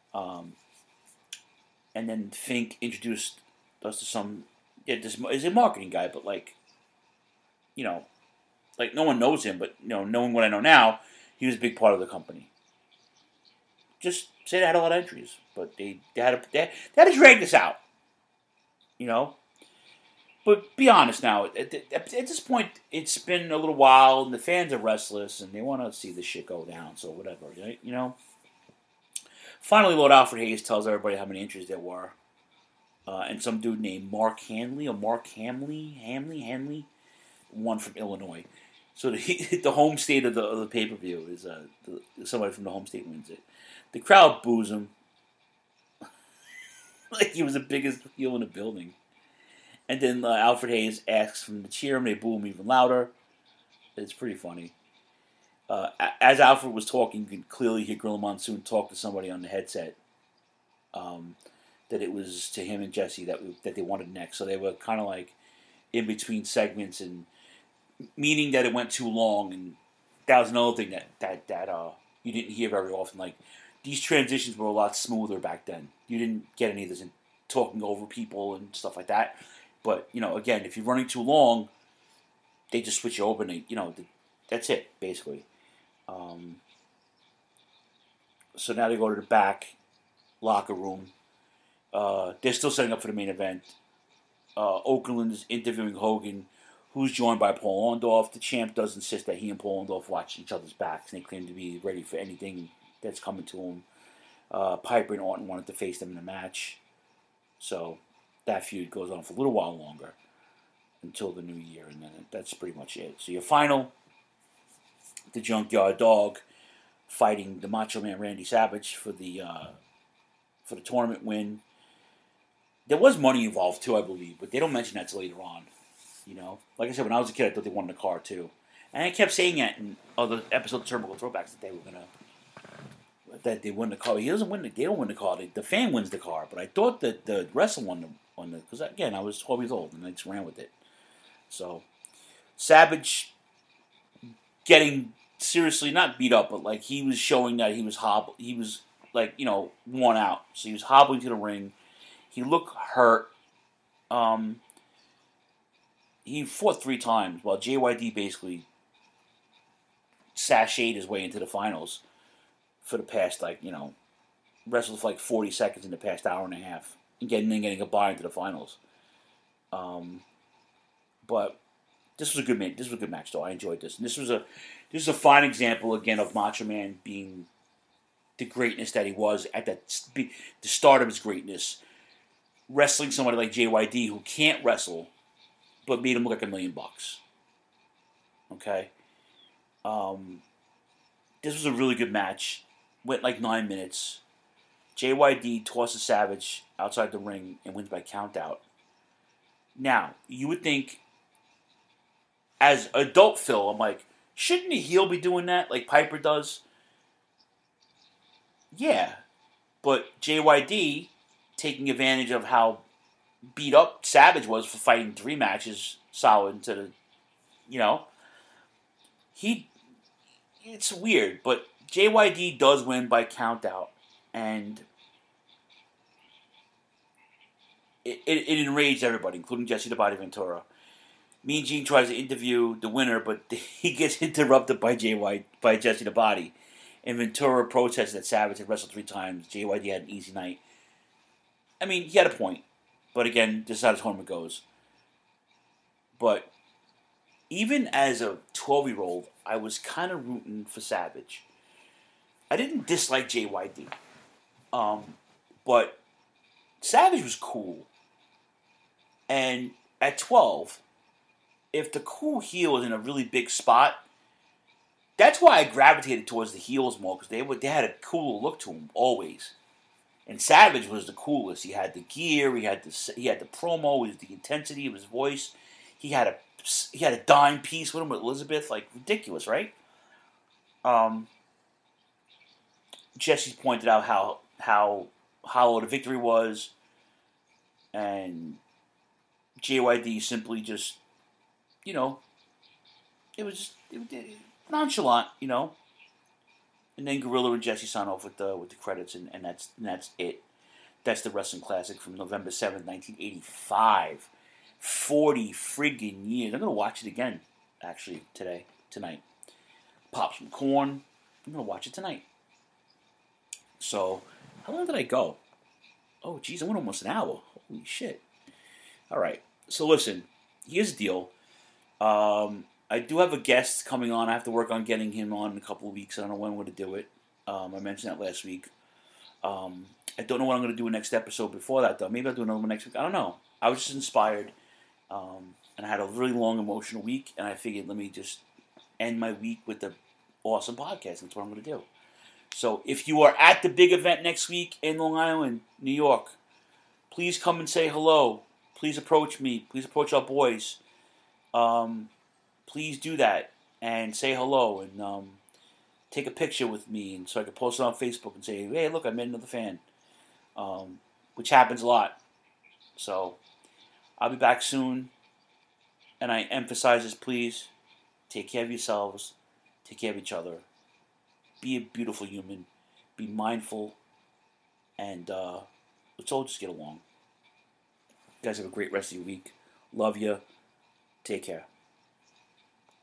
And then Fink introduced us to some. This is a marketing guy, but no one knows him. But knowing what I know now, he was a big part of the company. Just say they had a lot of entries, but they had to drag this out. But be honest now. At this point, it's been a little while, and the fans are restless, and they want to see this shit go down. So whatever, right? Finally, Lord Alfred Hayes tells everybody how many entries there were, and some dude named Mark Hamley won from Illinois. So the home state of the pay-per-view is somebody from the home state wins it. The crowd boos him like he was the biggest heel in the building. And then Alfred Hayes asks them to cheer him. They boo him even louder. It's pretty funny. As Alfred was talking, you could clearly hear Gorilla Monsoon talk to somebody on the headset. That it was to him and Jesse that they wanted next. So they were kind of like in between segments, and meaning that it went too long. And that was another thing that you didn't hear very often. Like these transitions were a lot smoother back then. You didn't get any of this talking over people and stuff like that. But, again, if you're running too long, they just switch you over and, that's it, basically. So now they go to the back locker room. They're still setting up for the main event. Okerlund is interviewing Hogan, who's joined by Paul Orndorff. The champ does insist that he and Paul Orndorff watch each other's backs, and they claim to be ready for anything that's coming to him. Piper and Orton wanted to face them in a match. So that feud goes on for a little while longer until the new year, and then that's pretty much it. So your final, the Junkyard Dog fighting the Macho Man Randy Savage for the tournament win. There was money involved too, I believe, but they don't mention that till later on. Like I said, when I was a kid, I thought they won the car too, and I kept saying that in other episodes of Turnbuckle Throwbacks that they won the car. He doesn't win. They don't win the car. The fan wins the car. But I thought that the wrestler won the because again I was 12 years old and I just ran with it. So Savage getting seriously not beat up, but like he was showing that he was He was worn out. So he was hobbling to the ring. He looked hurt. He fought 3 times while JYD basically sashayed his way into the finals for the past, wrestled for 40 seconds in the past hour and a half, and getting a bye into the finals. But this was a good match. This was a good match, though. I enjoyed this. And this is a fine example again of Macho Man being the greatness that he was at the start of his greatness, wrestling somebody like JYD who can't wrestle, but made him look like $1 million. Okay, this was a really good match. Went 9 minutes. JYD tosses Savage outside the ring and wins by countout. Now, you would think, as adult Phil, I'm like, shouldn't a heel be doing that like Piper does? Yeah, but JYD, taking advantage of how beat up Savage was for fighting 3 matches solid into the, it's weird, but JYD does win by countout, and it enraged everybody, including Jesse the Body Ventura. Mean Gene tries to interview the winner, but he gets interrupted by Jesse the Body, and Ventura protests that Savage had wrestled 3 times. JYD had an easy night. I mean, he had a point, but again, this is how the tournament goes. But even as a 12-year-old, I was kind of rooting for Savage. I didn't dislike JYD. But Savage was cool. And at 12, if the cool heel was in a really big spot, that's why I gravitated towards the heels more, because they had a cool look to them, always. And Savage was the coolest. He had the gear, he had the promo, he had the intensity of his voice. He had a dime piece with him with Elizabeth, ridiculous, right? Jesse pointed out how hollow the victory was, and JYD simply just, it was nonchalant, And then Gorilla and Jesse sign off with the credits, and that's it. That's the Wrestling Classic from November 7th, 1985. 40 friggin' years. I'm going to watch it again, actually, tonight. Pop some corn. I'm going to watch it tonight. So, how long did I go? Oh, geez, I went almost an hour. Holy shit. All right. So, listen, here's the deal. I do have a guest coming on. I have to work on getting him on in a couple of weeks. I don't know when I'm going to do it. I mentioned that last week. I don't know what I'm going to do next episode before that, though. Maybe I'll do another one next week. I don't know. I was just inspired. And I had a really long emotional week, and I figured let me just end my week with an awesome podcast. That's what I'm going to do. So if you are at the big event next week in Long Island, New York, please come and say hello. Please approach me. Please approach our boys. Please do that and say hello and take a picture with me, and so I can post it on Facebook and say, hey, look, I met another fan, which happens a lot. So I'll be back soon, and I emphasize this, please, take care of yourselves, take care of each other, be a beautiful human, be mindful, and let's all just get along. You guys have a great rest of your week. Love you. Take care.